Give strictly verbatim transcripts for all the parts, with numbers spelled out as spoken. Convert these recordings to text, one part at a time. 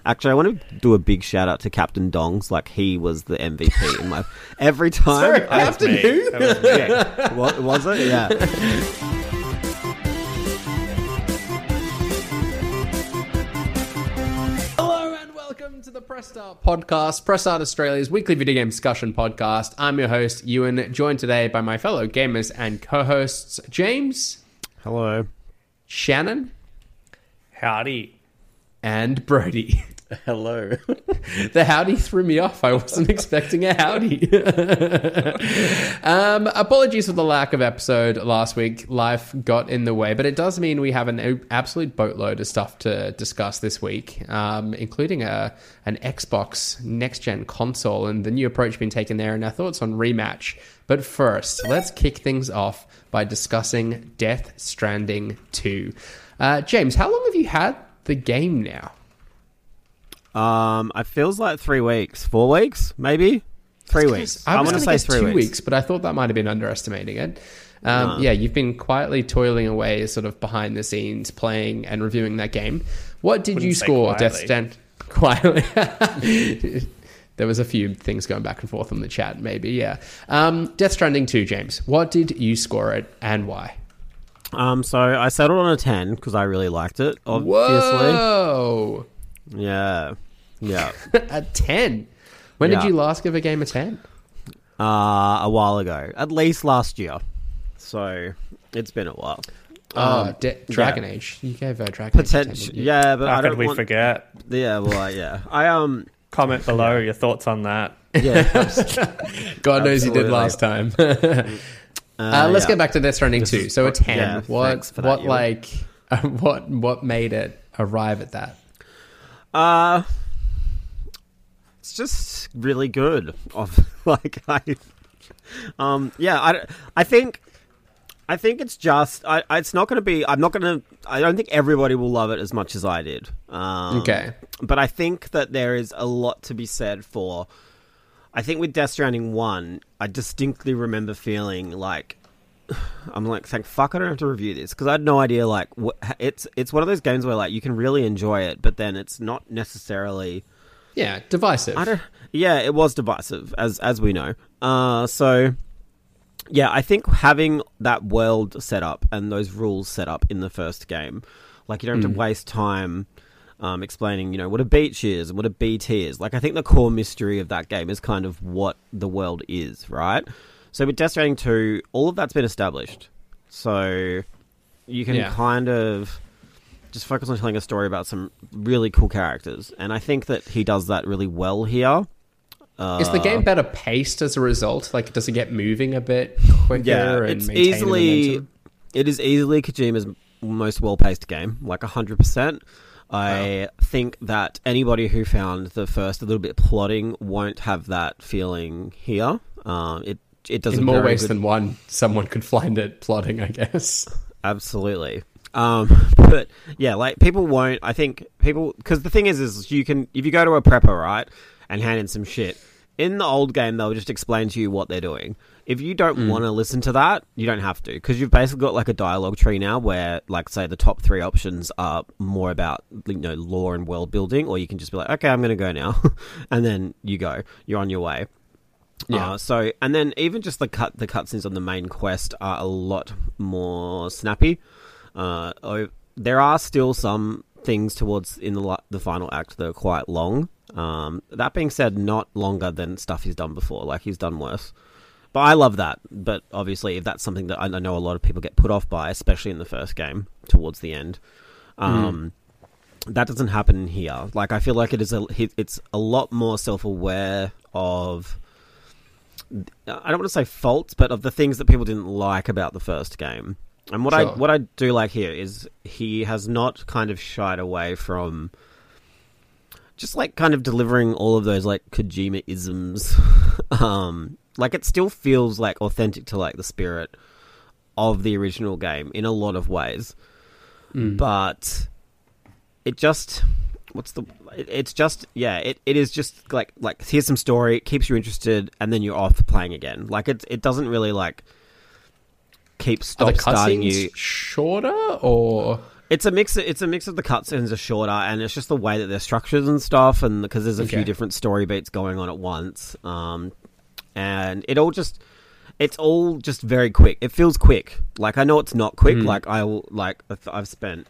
Actually, I want to do a big shout out to Captain Dongs. Like, he was the M V P in my every time. Sorry, I, Captain who? That was me. yeah. What was it? Yeah. Hello and welcome to the Press Start podcast, Press Start Australia's weekly video game discussion podcast. I'm your host, Ewan, joined today by my fellow gamers and co-hosts, James, Hello. Shannon, Howdy. and Brody. Hello. The howdy threw me off. I wasn't expecting a howdy. um, apologies for the lack of episode last week. Life got in the way, but it does mean we have an absolute boatload of stuff to discuss this week, um, including a an Xbox next-gen console and the new approach being taken there and our thoughts on Rematch. But first, let's kick things off by discussing Death Stranding two. Uh, James, how long have you had the game now? Um, it feels like three weeks, four weeks, maybe three weeks. I was want to say guess three two weeks. weeks, but I thought that might have been underestimating it. Um, No. Yeah, you've been quietly toiling away, sort of behind the scenes, playing and reviewing that game. What did Wouldn't you say score, Death quietly. Stand? Quietly. There was a few things going back and forth on the chat, maybe. Yeah. Um, Death Stranding two, James. What did you score it, and why? Um, so I settled on a ten because I really liked it. Obviously, Whoa, yeah, yeah. a ten. When Yeah. did you last give a game a ten? Uh, a while ago, at least last year. So it's been a while. Oh, Um, De- Dragon yeah. Age. You gave a Dragon Age a ten, Potential, didn't you? yeah, but How I could don't we want. forget? Yeah, well, yeah. I um, Comment below your thoughts on that. yeah. God knows you did Absolutely. last time. Uh, let's yeah. get back to Death Stranding This two. is- So a ten. yeah, what? thanks for that, what Ewan. like? Uh, what? What made it arrive at that? Uh, it's just really good. Of like I, um, yeah. I, I think, I think it's just. I. It's not going to be. I'm not going to. I don't think everybody will love it as much as I did. Um, Okay. But I think that there is a lot to be said for. I think with Death Stranding one, I distinctly remember feeling like I'm like saying, "Fuck, I don't have to review this," because I had no idea. Like, what, it's it's one of those games where like you can really enjoy it, but then it's not necessarily. Yeah, divisive. I don't. Yeah, it was divisive, as as we know. Uh, so yeah, I think having that world set up and those rules set up in the first game, like you don't have to waste time. Um, explaining, you know, what a beach is and what a B T is. Like, I think the core mystery of that game is kind of what the world is, right? So with Death Stranding two, all of that's been established. So you can Yeah. kind of just focus on telling a story about some really cool characters. And I think that he does that really well here. Uh, Is the game better paced as a result? Like, does it get moving a bit quicker? yeah, and it's maintain the easily... momentum? It is easily Kojima's most well-paced game, like one hundred percent. I think that anybody who found the first a little bit plotting won't have that feeling here. Um, it it does In a more very ways good- than one, someone could find it plotting, I guess. Absolutely. Um, but yeah, like people won't. I think people because the thing is, is you can if you go to a prepper, right, and hand in some shit. In the old game, they'll just explain to you what they're doing. If you don't want to listen to that, you don't have to, because you've basically got like a dialogue tree now where, like, say the top three options are more about, you know, lore and world building, or you can just be like, okay, I'm going to go now, and then you go, you're on your way. Yeah. Uh, so, and then even just the cut, the cutscenes on the main quest are a lot more snappy. Uh, oh, there are still some things towards in the la- the final act that are quite long. Um, that being said, not longer than stuff he's done before. Like, he's done worse. But I love that. But obviously, if that's something that I know a lot of people get put off by, especially in the first game towards the end, um, mm. that doesn't happen here. Like, I feel like it is a it's a lot more self-aware of. I don't want to say faults, but of the things that people didn't like about the first game. And what Sure. I what I do like here is he has not kind of shied away from. Just, like, kind of delivering all of those, like, Kojima-isms. um, like, it still feels, like, authentic to, like, the spirit of the original game in a lot of ways. Mm. But it just... What's the... It, it's just... Yeah, it, it is just, like, like, here's some story, it keeps you interested, and then you're off playing again. Like, it, it doesn't really, like, keep Are stop the starting cutscenes you... shorter, or... It's a mix. It's a mix of the cutscenes are shorter, and it's just the way that they're structured and stuff, and because there's a Okay. few different story beats going on at once, um, and it all just, it's all just very quick. It feels quick. Like I know it's not quick. Mm. Like I will, like I've spent.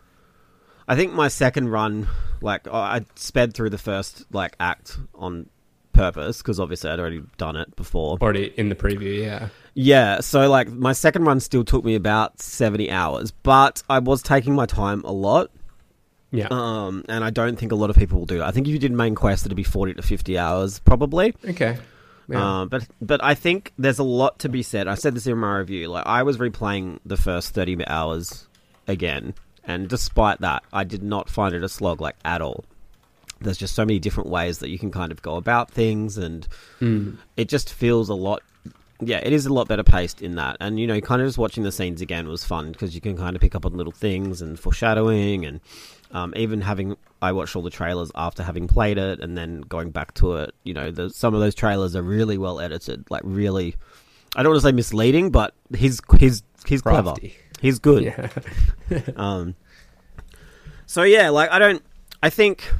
I think my second run, like I sped through the first like act on purpose because obviously I'd already done it before. Already in the preview, yeah. Yeah, so like my second run still took me about seventy hours, but I was taking my time a lot. Yeah. Um, and I don't think a lot of people will do that. I think if you did main quest, it'd be forty to fifty hours probably. Okay. Yeah. Um, but but I think there's a lot to be said. I said this in my review. Like I was replaying the first thirty hours again, and despite that, I did not find it a slog like at all. There's just so many different ways that you can kind of go about things, and Mm. it just feels a lot. Yeah, it is a lot better paced in that. And, you know, kind of just watching the scenes again was fun because you can kind of pick up on little things and foreshadowing and um, even having... I watched all the trailers after having played it and then going back to it. You know, the, some of those trailers are really well edited. Like, really... I don't want to say misleading, but he's, he's, he's clever. Crafty. He's good. Yeah. um, so, yeah, like, I don't... I think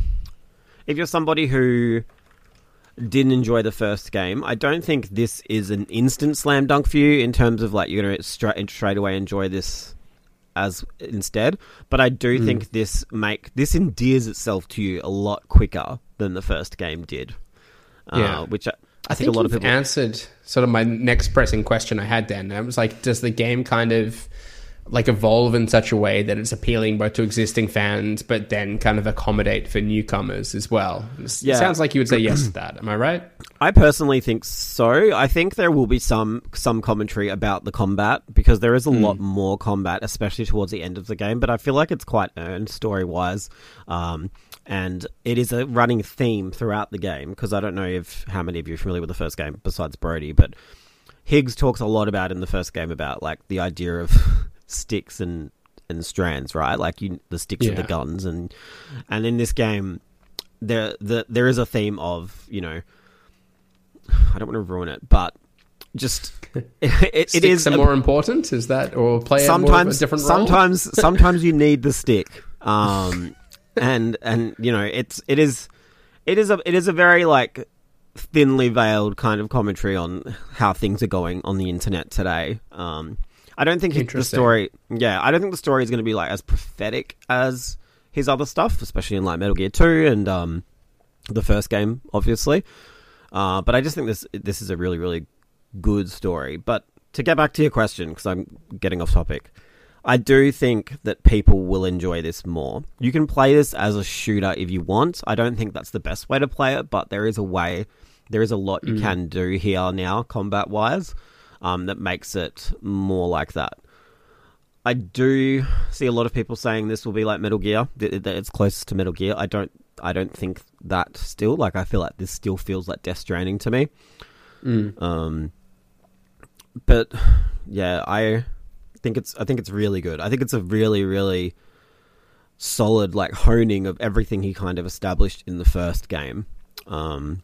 if you're somebody who... didn't enjoy the first game, I don't think this is an instant slam dunk for you in terms of like you're going to straight straight away enjoy this as instead. But I do Mm. think this make this endears itself to you a lot quicker than the first game did. Yeah. uh, which I, I, I think, think a lot of you've people answered sort of my next pressing question I had then. I was like, does the game kind of like evolve in such a way that it's appealing both to existing fans but then kind of accommodate for newcomers as well? It Yeah. sounds like you would say yes to that. Am I right? I personally think so. I think there will be some some commentary about the combat because there is a Mm. lot more combat, especially towards the end of the game. But I feel like it's quite earned story wise, um, and it is a running theme throughout the game. Because I don't know if how many of you are familiar with the first game besides Brody, but Higgs talks a lot about in the first game about like the idea of sticks and and strands, right? Like you, the sticks of the Yeah. guns, and and in this game, there the there is a theme of you know. I don't want to ruin it, but just it, it, it Sticks is are a- more important, is that, or play a more of a sometimes different role? sometimes sometimes you need the stick, um, and and you know it's it is it is a it is a very like thinly veiled kind of commentary on how things are going on the internet today. Um, I don't think the Interesting. story, yeah, I don't think the story is going to be like as prophetic as his other stuff, especially in like Metal Gear two and um, the first game, obviously. Uh, but I just think this this is a really, really good story. But to get back to your question, because I'm getting off topic, I do think that people will enjoy this more. You can play this as a shooter if you want. I don't think that's the best way to play it, but there is a way, there is a lot you Mm. can do here now, combat-wise, um, that makes it more like that. I do see a lot of people saying this will be like Metal Gear, that that it's closest to Metal Gear. I don't I don't think that still. Like, I feel like this still feels like Death Stranding to me. Mm. Um, but yeah, I think it's I think it's really good. I think it's a really, really solid like honing of everything he kind of established in the first game. Um,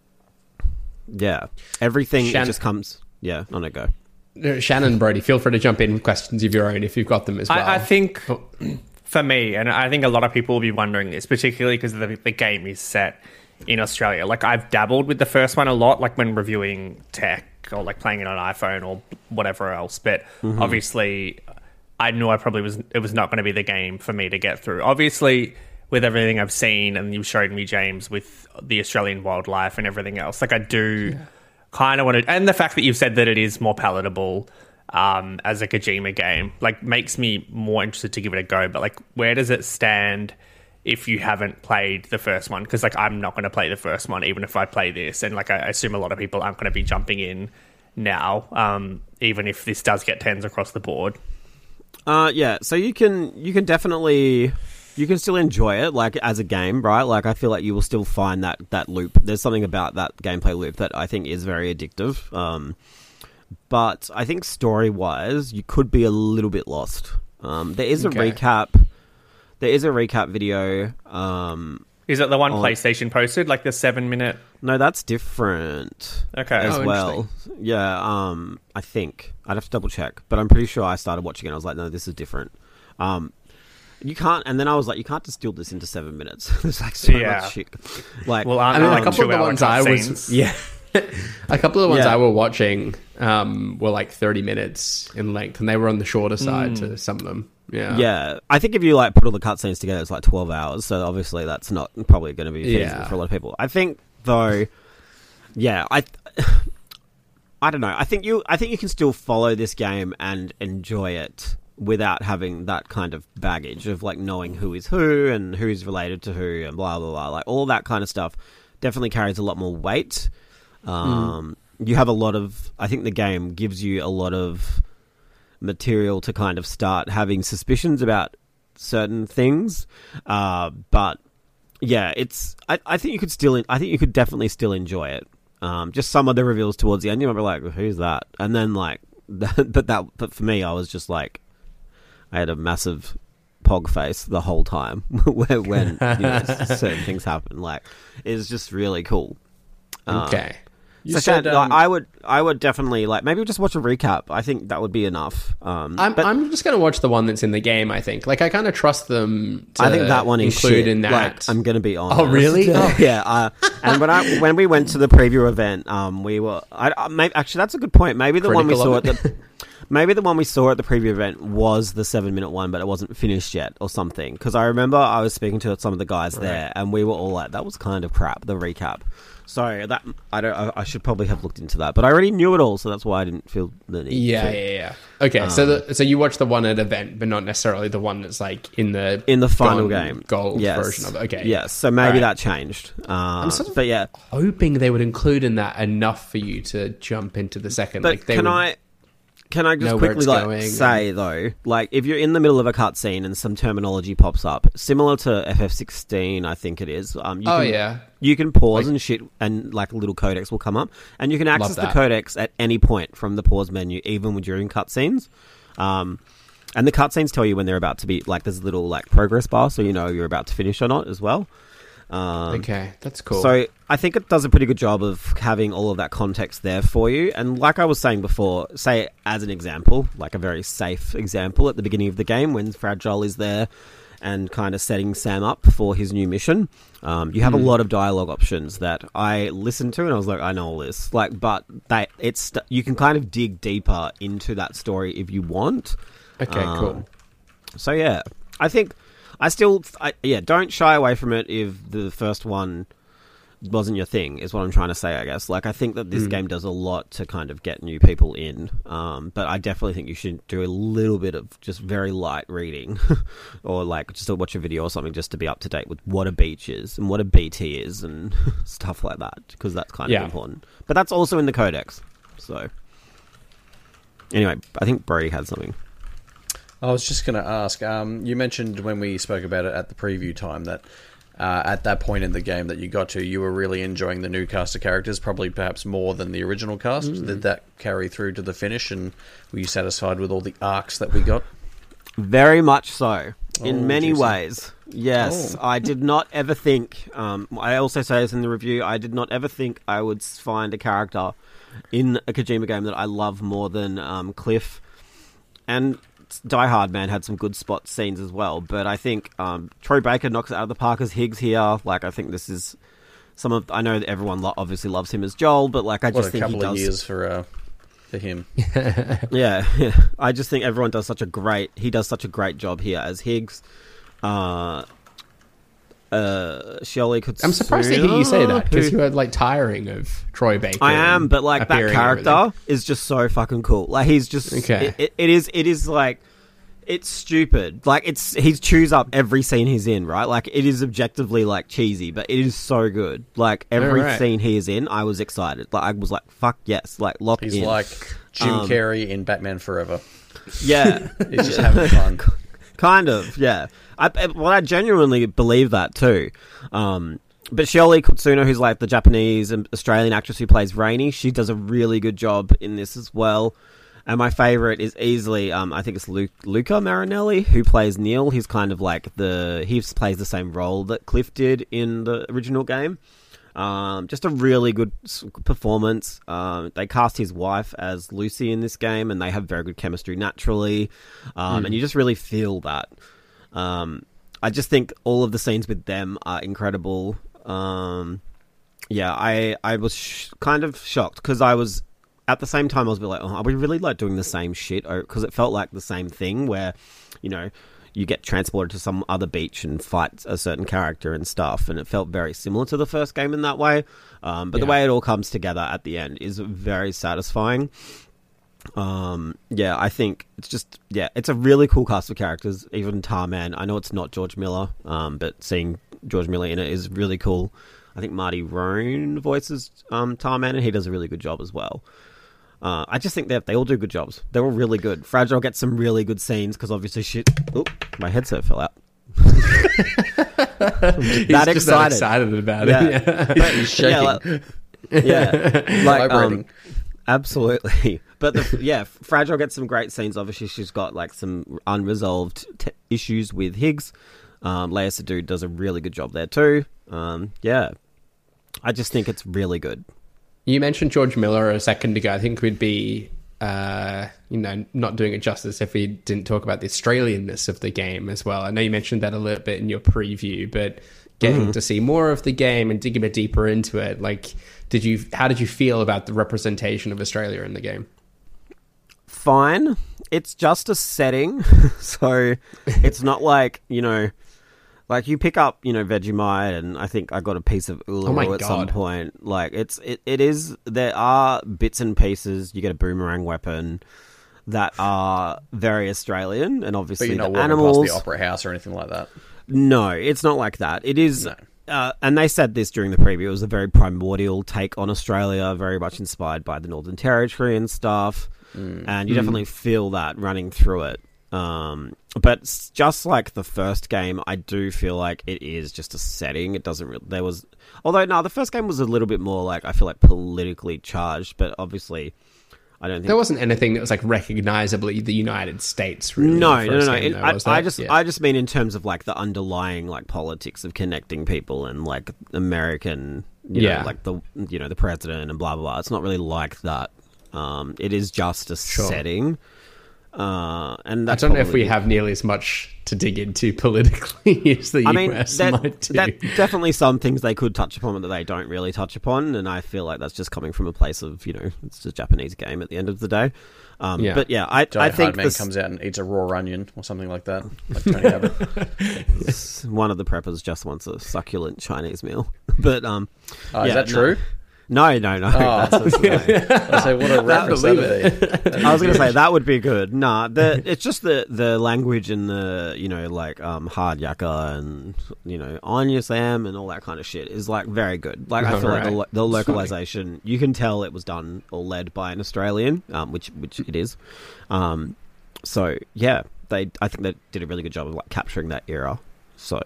yeah, everything Shan- it just comes. Yeah, on a go. Uh, Shannon, Brody, feel free to jump in with questions of your own if you've got them as well. I, I think Oh. for me, and I think a lot of people will be wondering this, particularly because the, the game is set in Australia. Like, I've dabbled with the first one a lot, like when reviewing tech or like playing it on iPhone or whatever else. But Mm-hmm. obviously, I knew I probably was it was not going to be the game for me to get through. Obviously, with everything I've seen, and you showed me, James, with the Australian wildlife and everything else, like I do. Yeah. Kind of want to, and the fact that you've said that it is more palatable um, as a Kojima game, like, makes me more interested to give it a go. But like, where does it stand if you haven't played the first one? Because like, I'm not going to play the first one, even if I play this, and like, I assume a lot of people aren't going to be jumping in now, um, even if this does get tens across the board. Uh, yeah. So you can you can definitely. You can still enjoy it, like, as a game, right? Like, I feel like you will still find that, that loop. There's something about that gameplay loop that I think is very addictive. Um, but I think story-wise, you could be a little bit lost. Um, there is a Okay. recap. There is a recap video. Um, Is it the one on- PlayStation posted, like the seven minute? no, that's different. Okay. As Oh, well. Yeah, um, I think. I'd have to double check. But I'm pretty sure I started watching it and I was like, no, this is different. Um... You can't, and then I was like, you can't distill this into seven minutes. There's like so Yeah. much shit. Like, Well, I aren't mean, there a couple of the two-hour ones I was, cutscenes? yeah, a couple of the ones Yeah. I were watching um, were like thirty minutes in length, and they were on the shorter side to some of them. Yeah, yeah, I think if you like put all the cutscenes together, it's like twelve hours. So obviously, that's not probably going to be feasible Yeah. for a lot of people. I think, though, yeah, I, I don't know. I think you, I think you can still follow this game and enjoy it without having that kind of baggage of like knowing who is who and who's related to who and blah blah blah. Like all that kind of stuff definitely carries a lot more weight. Um, mm. You have a lot of. I think the game gives you a lot of material to kind of start having suspicions about certain things. Uh, but yeah, it's. I, I think you could still. I think you could definitely still enjoy it. Um, just some of the reveals towards the end, you might be like, "Who's that?" And then like, but that. But for me, I was just like. I had a massive pog face the whole time when, when you know, certain things happen. Like, it's just really cool. Uh, Okay. You so said, Shad, um, like, I would, I would definitely like maybe just watch a recap. I think that would be enough. Um, I'm, but I'm just going to watch the one that's in the game, I think. Like, I kind of trust them to I think that one is include shit. in that. Like, I'm going to be honest. Oh, really? Oh. Yeah. Uh, and when I when we went to the preview event, um, we were. I, I maybe, actually, that's a good point. Maybe the one we Critical saw of at it. the. Maybe the one we saw at the preview event was the seven minute one, but it wasn't finished yet or something. Because I remember I was speaking to some of the guys there, and we were all like, "That was kind of crap." The recap. So that I don't. I, I should probably have looked into that, but I already knew it all, so that's why I didn't feel the need. Yeah, to. yeah, yeah. Okay, so the, so you watch the one at event, but not necessarily the one that's like in the In the final gone game, gold yes. version of it. Okay, Yes, so maybe Alright. that changed. Uh, sort of- but yeah, hoping they would include in that enough for you to jump into the second. but like they can would, I? Can I just know where quickly it's like going say though, like if you're in the middle of a cutscene and some terminology pops up, similar to F F sixteen, I think it is. Um, you Oh can, yeah, you can pause Like- and shit, and like a little codex will come up, and you can access the that. codex at any point from the pause menu, even during cutscenes. Um, and the cutscenes tell you when they're about to be like there's a little like progress bar, so you know you're about to finish or not as well. Um, okay, that's cool. So I think it does a pretty good job of having all of that context there for you. And like I was saying before, say as an example, like a very safe example at the beginning of the game when Fragile is there and kind of setting Sam up for his new mission, um, you have Hmm. a lot of dialogue options that I listened to and I was like, I know all this. Like, but they, it's you can kind of dig deeper into that story if you want. okay, Um, cool. So yeah, I think I still, I, yeah, don't shy away from it if the first one wasn't your thing, is what I'm trying to say, I guess. Like, I think that this Mm. game does a lot to kind of get new people in, um, but I definitely think you should do a little bit of just very light reading, or like just to watch a video or something just to be up to date with what a beach is and what a B T is and stuff like that, because that's kind Yeah. of important. But that's also in the codex, so... Anyway, I think Brody had something. I was just going to ask, um, you mentioned when we spoke about it at the preview time that uh, at that point in the game that you got to, you were really enjoying the new cast of characters, probably perhaps more than the original cast. Mm. Did that carry through to the finish, and were you satisfied with all the arcs that we got? Very much so. In Oh, many juicy. ways. Yes. Oh. I did not ever think, um, I also say this in the review, I did not ever think I would s- find a character in a Kojima game that I love more than um, Cliff. And Die Hard, man, had some good spot scenes as well. But I think um, Troy Baker knocks it out of the park as Higgs here. Like, I think this is some of... I know that everyone lo- obviously loves him as Joel, but like I What just a think he couple of does... years for uh, for him. Yeah, I just think everyone does such a great. He does such a great job here as Higgs. Uh, uh, Shelley could. I'm surprised to hear you say that because you are like tiring of Troy Baker. I am, but like that appearing and character everything. is just so fucking cool. Like he's just. Okay. It, it, it is. It is like. It's stupid. Like it's he chews up every scene he's in, right? Like it is objectively like cheesy, but it is so good. Like every Alright. scene he is in, I was excited. Like I was like, "Fuck yes!" Like lock He's in. like Jim Um, Carrey in Batman Forever. yeah. He's just having fun. Kind of, yeah. I, I- well, I genuinely believe that too. Um, but Shelley Kutsuno, who's like the Japanese and Australian actress who plays Rainey, she does a really good job in this as well. And my favourite is easily, um, I think it's Lu- Luca Marinelli, who plays Neil. He's kind of like the... He plays the same role that Cliff did in the original game. Um, just a really good s- performance. Um, they cast his wife as Lucy in this game, and they have very good chemistry naturally. Um, And you just really feel that. Um, I just think all of the scenes with them are incredible. Um, yeah, I I was sh- kind of shocked because I was at the same time I was a bit like, oh, are we really like doing the same shit? Because it felt like the same thing where, you know, you get transported to some other beach and fight a certain character and stuff, and it felt very similar to the first game in that way. Um, but yeah. the way it all comes together at the end is very satisfying. Um, yeah, I think it's just, yeah, it's a really cool cast of characters. Even Tarman, I know it's not George Miller, um, but seeing George Miller in it is really cool. I think Marty Roan voices um, Tarman, and he does a really good job as well. Uh, I just think that they all do good jobs. They're all really good. Fragile gets some really good scenes because obviously shit. Oop, my headset fell out. that excited. That excited about yeah. it. Yeah. He's shaking. Yeah, like, yeah, like um, absolutely. But the, yeah, Fragile gets some great scenes. Obviously, she's got like some unresolved t- issues with Higgs. Um, Leia Sadu does a really good job there too. Um, yeah, I just think it's really good. You mentioned George Miller a second ago. I think we'd be, uh, you know, not doing it justice if we didn't talk about the Australianness of the game as well. I know you mentioned that a little bit in your preview, but getting mm-hmm. to see more of the game and dig a bit deeper into it, like, did you? How did you feel about the representation of Australia in the game? Fine. It's just a setting, so it's not like, you know. Like, you pick up, you know, Vegemite, and I think I got a piece of Uluru oh at God. some point. Like, it's it, it is... There are bits and pieces. You get a boomerang weapon that are very Australian, and obviously but you're not the walking animals... past the Opera House or anything like that? No, it's not like that. It is... No. Uh, and they said this during the preview. It was a very primordial take on Australia, very much inspired by the Northern Territory and stuff. Mm. And you mm. definitely feel that running through it. Um, but just like the first game, I do feel like it is just a setting. It doesn't really, there was, although no, the first game was a little bit more like, I feel like politically charged, but obviously I don't think there wasn't anything that was like recognizably the United States. Really, no, no, no, no. Game, it, though, I, I just, yeah. I just mean in terms of like the underlying like politics of connecting people and like American, you yeah, know, like the, you know, the president and blah, blah, blah. It's not really like that. Um, it is just a sure. setting. Uh, and I don't know if we have nearly as much to dig into politically as the I U mean, S that, might do. That definitely some things they could touch upon that they don't really touch upon, and I feel like that's just coming from a place of, you know, it's a Japanese game at the end of the day. Um, yeah. But yeah, I, I think Hardman this... comes out and eats a raw onion or something like that, like Tony Abbott. One of the preppers just wants a succulent Chinese meal, but um, oh, yeah, is that true? No. No, no, no. Oh, that's a, no. I say, what a reference that would be. I was going to say that would be good. Nah, the, it's just the, the language and the, you know, like um, hard yakka and, you know, Anya Sam and all that kind of shit is like very good. Like I feel right. like the, the localization, you can tell it was done or led by an Australian, um, which which it is. Um, so yeah, they I think they did a really good job of like capturing that era. So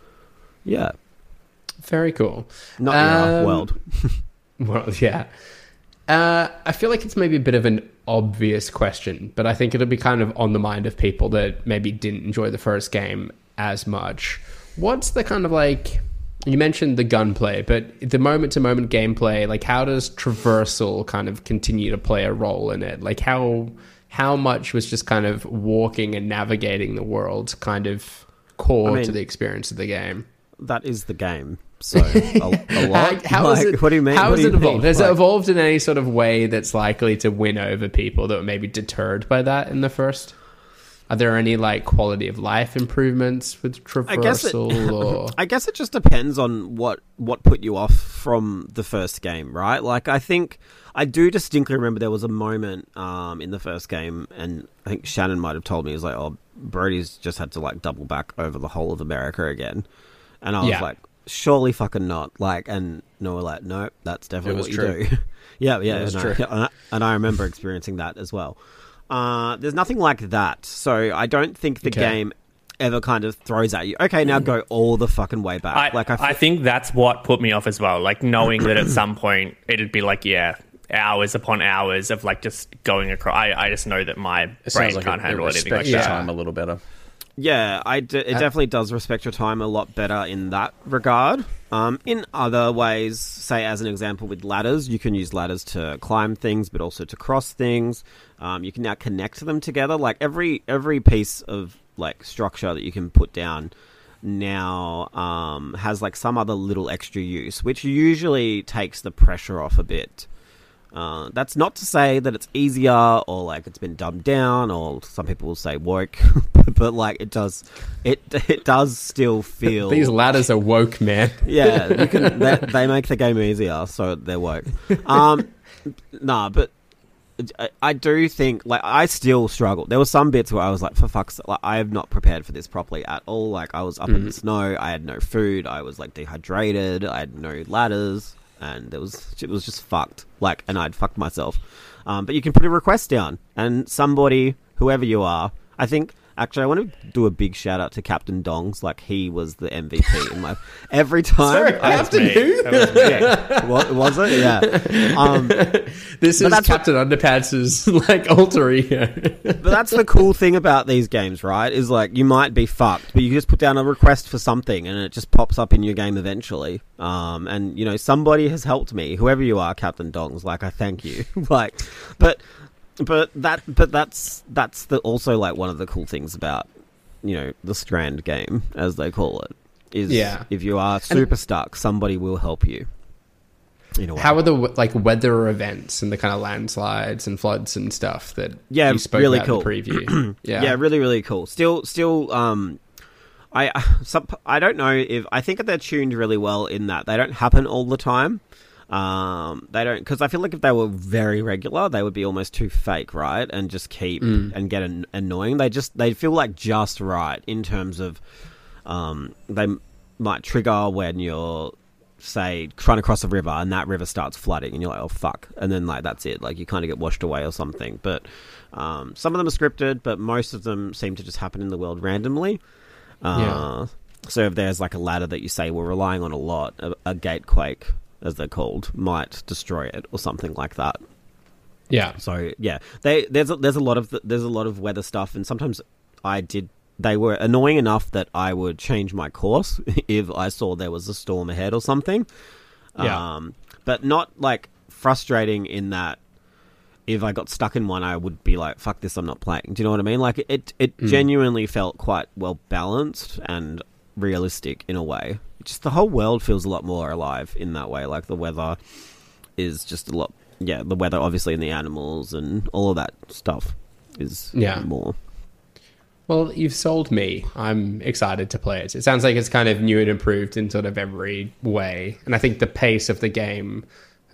yeah, very cool. Not um, era, world. Well, yeah. Uh, I feel like it's maybe a bit of an obvious question, but I think it'll be kind of on the mind of people that maybe didn't enjoy the first game as much. What's the kind of like... You mentioned the gunplay, but the moment-to-moment gameplay, like how does traversal kind of continue to play a role in it? Like how how much was just kind of walking and navigating the world kind of core I mean, to the experience of the game? That is the game. So a, a lot. How like, is it? What do you mean? How what has it evolved? Mean? Has like, it evolved in any sort of way that's likely to win over people that were maybe deterred by that in the first? Are there any like quality of life improvements with traversal? I guess it, or... I guess it just depends on what what put you off from the first game, right? Like I think I do distinctly remember there was a moment um, in the first game, and I think Shannon might have told me, it was like, "Oh, Brody's just had to like double back over the whole of America again," and I was yeah. like. Surely fucking not. Like, and no, we're like, no, that's definitely what you true. do. yeah, yeah, it was and, true. I, and, I, and I remember experiencing that as well. Uh, there's nothing like that. So I don't think the okay. game ever kind of throws at you, okay, now go all the fucking way back. I, like I, f- I think that's what put me off as well. Like knowing that at some point it'd be like, yeah, hours upon hours of like just going across. I, I just know that my it brain like can't it, handle it anything like your that. time a little better. Yeah, I d- it definitely does respect your time a lot better in that regard. Um, in other ways, say as an example with ladders, you can use ladders to climb things, but also to cross things. Um, you can now connect them together. Like every every piece of like structure that you can put down now um, has like some other little extra use, which usually takes the pressure off a bit. Uh, that's not to say that it's easier or like it's been dumbed down, or some people will say woke, but like it does, it it does still feel. These ladders are woke, man. Yeah, you can. They, they make the game easier, so they're woke. Um, nah, but I, I do think like I still struggle. There were some bits where I was like, for fuck's sake, like, I have not prepared for this properly at all. Like I was up mm. in the snow, I had no food, I was like dehydrated, I had no ladders. And it was it was just fucked. Like, and I'd fucked myself. Um, but you can put a request down, and somebody, whoever you are, I think. Actually, I want to do a big shout out to Captain Dongs. Like, he was the M V P in my every time. Sorry, I, Captain who? Yeah. What was it? Yeah. Um, this is Captain what, Underpants' like alter ego. But that's the cool thing about these games, right? Is like you might be fucked, but you just put down a request for something, and it just pops up in your game eventually. Um, and you know, somebody has helped me. Whoever you are, Captain Dongs. Like, I thank you. like, but. But that, but that's that's the also like one of the cool things about, you know, the Strand game, as they call it, is yeah. if you are super and stuck, somebody will help you. You know, how are the like weather events and the kind of landslides and floods and stuff that yeah, you spoke really about cool. in the preview? yeah, yeah, really, really cool. Still, still, um, I some, I don't know if I think that they're tuned really well in that they don't happen all the time. Um, they don't, because I feel like if they were very regular, they would be almost too fake, right? And just keep mm. and get an, annoying. They just they feel like just right in terms of, um, they might trigger when you're, say, trying to cross a river and that river starts flooding and you're like, oh fuck, and then like that's it, like you kind of get washed away or something. But um, some of them are scripted, but most of them seem to just happen in the world randomly. Uh, yeah. So if there's like a ladder that you say we're relying on a lot, a, a gatequake, as they're called, might destroy it or something like that. Yeah. So yeah, they there's a, there's a lot of there's a lot of weather stuff, and sometimes I did. They were annoying enough that I would change my course if I saw there was a storm ahead or something. Yeah. Um, but not like frustrating in that if I got stuck in one, I would be like, "Fuck this, I'm not playing." Do you know what I mean? Like it it mm. genuinely felt quite well balanced and realistic in a way. Just the whole world feels a lot more alive in that way. Like the weather is just a lot. Yeah, the weather obviously and the animals and all of that stuff is yeah. more. Well, you've sold me. I'm excited to play it. It sounds like it's kind of new and improved in sort of every way. And I think the pace of the game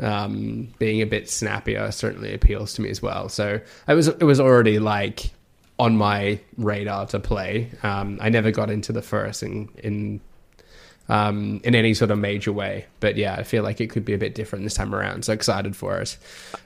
um, being a bit snappier certainly appeals to me as well. So I was it was already like on my radar to play. Um, I never got into the first in in um, in any sort of major way. But yeah, I feel like it could be a bit different this time around. So excited for it.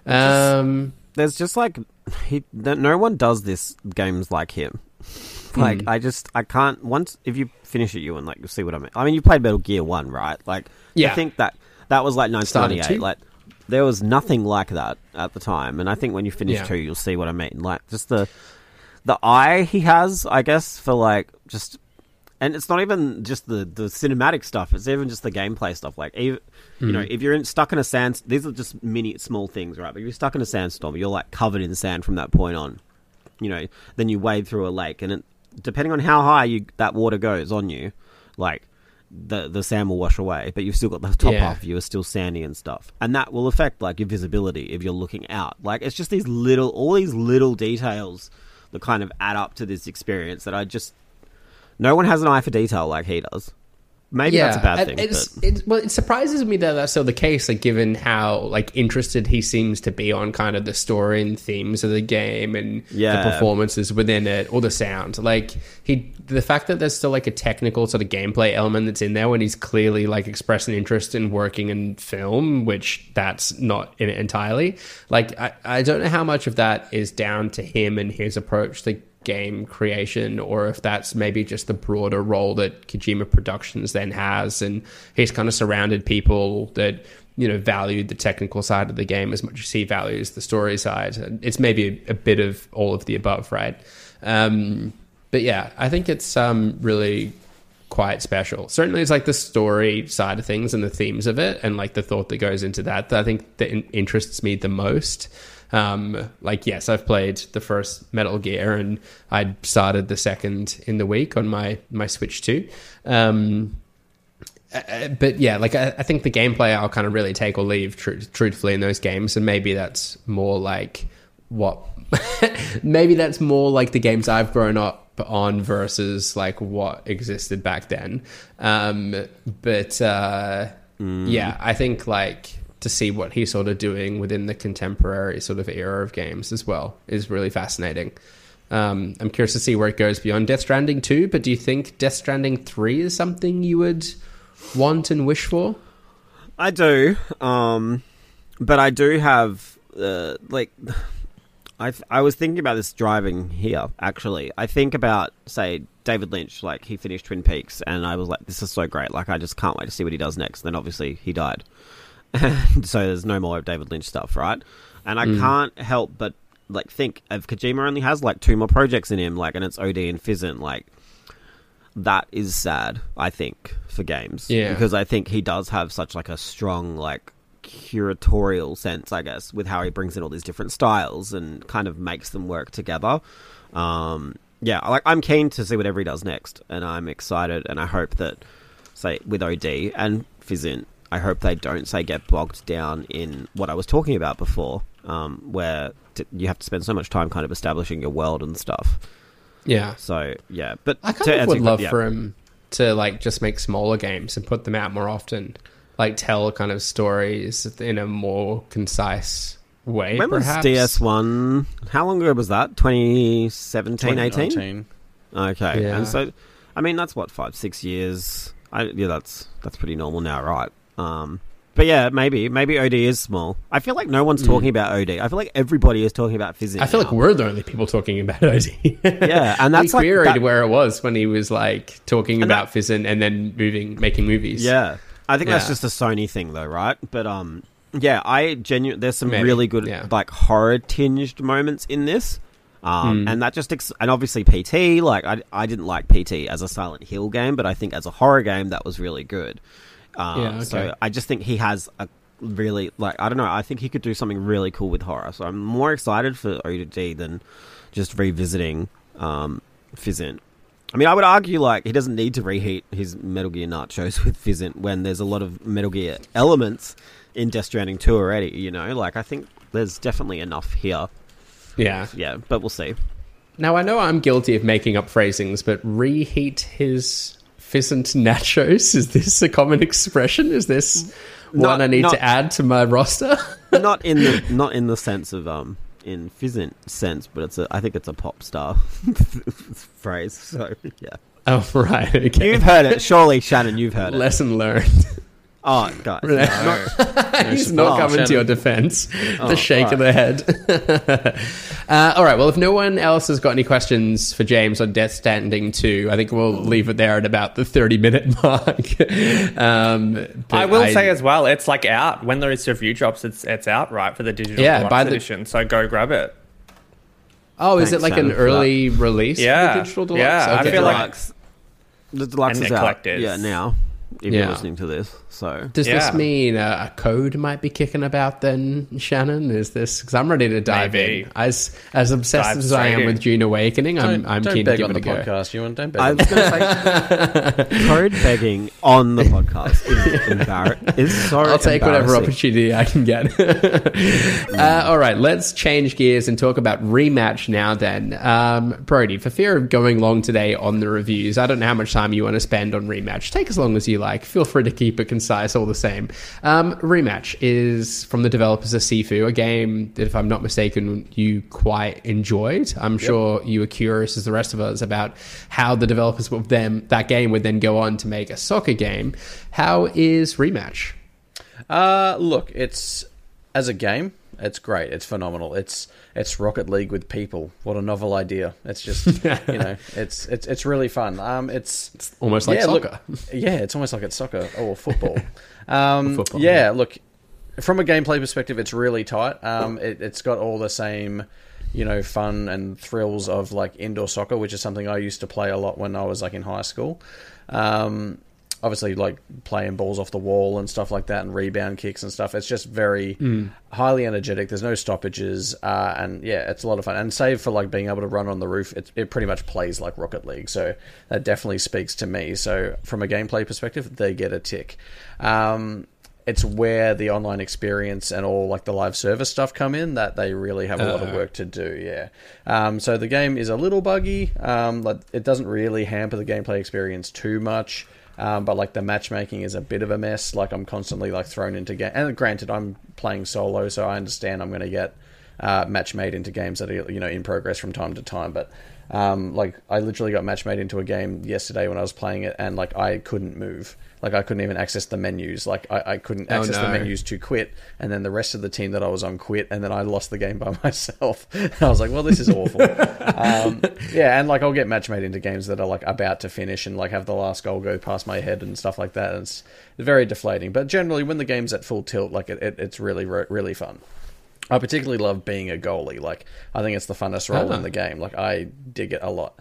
Um, There's just like he, no one does this games like him. Like mm. I just I can't once if you finish it, you and like you'll see what I mean. I mean, you played Metal Gear One, right? Like yeah. I think that that was like nineteen ninety-eight. Like there was nothing like that at the time, and I think when you finish yeah. two, you'll see what I mean. Like just the the eye he has, I guess, for like just. And it's not even just the, the cinematic stuff. It's even just the gameplay stuff. Like, even, mm. you know, if you're in, stuck in a sand... These are just mini, small things, right? But if you're stuck in a sandstorm, you're, like, covered in sand from that point on. You know, then you wade through a lake. And it, depending on how high you that water goes on you, like, the the sand will wash away. But you've still got the top yeah. half. You are still sandy and stuff. And that will affect, like, your visibility if you're looking out. Like, it's just these little... All these little details that kind of add up to this experience that I just... No one has an eye for detail like he does. Maybe yeah, that's a bad thing. It's, but... it's, well, it surprises me that that's still the case, like given how like interested he seems to be on kind of the story and themes of the game and yeah. the performances within it, or the sound. Like he, the fact that there's still like a technical sort of gameplay element that's in there when he's clearly like expressed an interest in working in film, which that's not in it entirely. Like I, I don't know how much of that is down to him and his approach to game creation, or if that's maybe just the broader role that Kojima Productions then has, and he's kind of surrounded people that, you know, valued the technical side of the game as much as he values the story side. It's maybe a, a bit of all of the above, right? Um, but yeah, I think it's um, really quite special. Certainly, it's like the story side of things and the themes of it, and like the thought that goes into that, that I think that in- interests me the most. Um, like, yes, I've played the first Metal Gear, and I started the second in the week on my my Switch too. Um, uh, but yeah, like I, I think the gameplay I'll kind of really take or leave, tr- truthfully, in those games, and maybe that's more like what, maybe that's more like the games I've grown up on versus like what existed back then. Um, but uh, mm. yeah, I think like. To see what he's sort of doing within the contemporary sort of era of games as well is really fascinating. Um, I'm curious to see where it goes beyond Death Stranding two, but do you think Death Stranding three is something you would want and wish for? I do, um, but I do have, uh, like, I I was thinking about this driving here, actually. I think about, say, David Lynch, like, he finished Twin Peaks, and I was like, this is so great, like, I just can't wait to see what he does next. And then, obviously, he died. And so there's no more of David Lynch stuff, right? And I mm. can't help but like think if Kojima only has like two more projects in him, like, and it's O D and Fizzin, like that is sad, I think, for games. Yeah. Because I think he does have such like a strong like curatorial sense, I guess, with how he brings in all these different styles and kind of makes them work together. Um, yeah, like I'm keen to see whatever he does next, and I'm excited, and I hope that, say, with O D and Fizzin, I hope they don't, say, get bogged down in what I was talking about before, um, where t- you have to spend so much time kind of establishing your world and stuff. Yeah. So, yeah. But I kind to, of would to, love yeah. for him to, like, just make smaller games and put them out more often. Like, tell kind of stories in a more concise way, when perhaps. was D S one? How long ago was that? twenty seventeen, eighteen? Okay. Yeah. And so, I mean, that's what, five, six years? I, yeah, that's that's pretty normal now, right? Um, but yeah, maybe maybe O D is small. I feel like no one's talking mm. about O D. I feel like everybody is talking about Fizzin. I feel now. like we're the only people talking about O D. Yeah, and that's we like queried that, where it was when he was like talking and about that, Fizzin and then moving, making movies. Yeah, I think yeah. that's just a Sony thing, though, right? But um, yeah, I genuinely there's some maybe. really good yeah. like horror tinged moments in this. Um, mm. and that just ex- and obviously P T. Like I I didn't like P T as a Silent Hill game, but I think as a horror game that was really good. Um, yeah, okay. So I just think he has a really, like, I don't know, I think he could do something really cool with horror. So I'm more excited for O D than just revisiting um, Fizzin. I mean, I would argue, like, he doesn't need to reheat his Metal Gear nachos with Fizzin when there's a lot of Metal Gear elements in Death Stranding two already, you know? Like, I think there's definitely enough here. Yeah. Yeah, but we'll see. Now, I know I'm guilty of making up phrasings, but reheat his Fizzant nachos? Is this a common expression? Is this not, one I need not, to add to my roster? not in the not in the sense of um in Fizzant sense, but it's a I think it's a pop star phrase. So yeah. Oh right, okay. You've heard it, surely, Shannon. You've heard it. Lesson learned. Oh, guys. No. No. He's not Oh, coming Shannon. to your defense. Oh, the shake right. of the head. uh, all right, well, if no one else has got any questions for James on Death Stranding two, I think we'll leave it there at about the thirty-minute mark. um, but I will say as well, it's like out. When the review drops, it's it's out, right, for the digital Yeah, deluxe by the- edition, so go grab it. Oh, is Thanks, it like Shannon, an for that. early release Yeah. for the digital deluxe? Yeah, I Okay. feel like- Deluxe. The deluxe And is the out. collectors. Yeah, now. If Yeah. you're listening to this, so Does this Yeah. mean uh, a code might be kicking about then, Shannon? Is this because I'm ready to dive Maybe. in? As as obsessed Dive as I am straight with in. Dune Awakening, I'm Don't, I'm don't keen to beg give on it the a go. podcast, Ewan. Don't beg. I on was the going to say code begging on the podcast is embar- is so I'll take whatever embarrassing. opportunity I can get. uh, all right, let's change gears and talk about Rematch now then. Um, Brody, for fear of going long today on the reviews, I don't know how much time you want to spend on Rematch. Take as long as you like. Feel free to keep it concise all the same. Um, Rematch is from the developers of Sifu, a game that, if I'm not mistaken, you quite enjoyed. I'm sure you were curious as the rest of us about how the developers of them that game would then go on to make a soccer game. How is Rematch? Uh, look, it's as a game, it's great. It's phenomenal. It's it's Rocket League with people. What a novel idea! It's just you know, it's it's it's really fun. Um, it's, It's almost like yeah, look- soccer. yeah, it's almost like it's soccer or football. Um, Football, yeah, yeah. look, from a gameplay perspective, it's really tight. Um, it, it's got all the same, you know, fun and thrills of like indoor soccer, which is something I used to play a lot when I was like in high school. Um, obviously, like playing balls off the wall and stuff like that, and rebound kicks and stuff. It's just very mm. highly energetic. There's no stoppages, uh, and yeah, it's a lot of fun. And save for like being able to run on the roof, it, it pretty much plays like Rocket League. So that definitely speaks to me. So from a gameplay perspective, they get a tick. Um, it's where the online experience and all like the live service stuff come in that they really have a uh. lot of work to do. Yeah. Um, so the game is a little buggy. Um, like it doesn't really hamper the gameplay experience too much. Um, but like the matchmaking is a bit of a mess. Like I'm constantly like thrown into game. And granted, I'm playing solo, so I understand I'm going to get uh, match made into games that are, you know, in progress from time to time. But um, like I literally got match made into a game yesterday when I was playing it, and like I couldn't move. Like I couldn't even access the menus. Like I, I couldn't access oh, no. the menus to quit, and then the rest of the team that I was on quit, and then I lost the game by myself. And I was like, "Well, this is awful." um, yeah, and like I'll get match made into games that are like about to finish, and like have the last goal go past my head and stuff like that. And it's very deflating. But generally, when the game's at full tilt, like it, it it's really really fun. I particularly love being a goalie. Like I think it's the funnest role oh. in the game. Like I dig it a lot.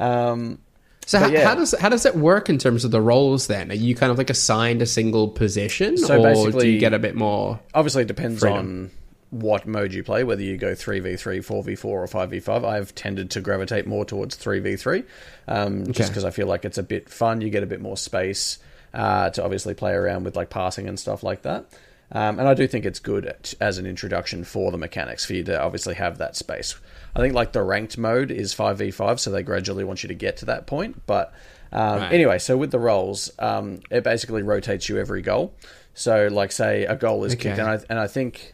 Um, So how, yeah. how does how does it work in terms of the roles then? Are you kind of like assigned a single position, so or basically, do you get a bit more? Obviously, it depends freedom? on what mode you play, whether you go three v three, four v four, or five v five. I've tended to gravitate more towards three v three, um, okay. just because I feel like it's a bit fun. You get a bit more space uh, to obviously play around with like passing and stuff like that. Um, and I do think it's good at, as an introduction for the mechanics, for you to obviously have that space. I think like the ranked mode is five v five, so they gradually want you to get to that point. But um, right. anyway, so with the roles, um, it basically rotates you every goal. So like say a goal is okay. kicked, and I, and I think...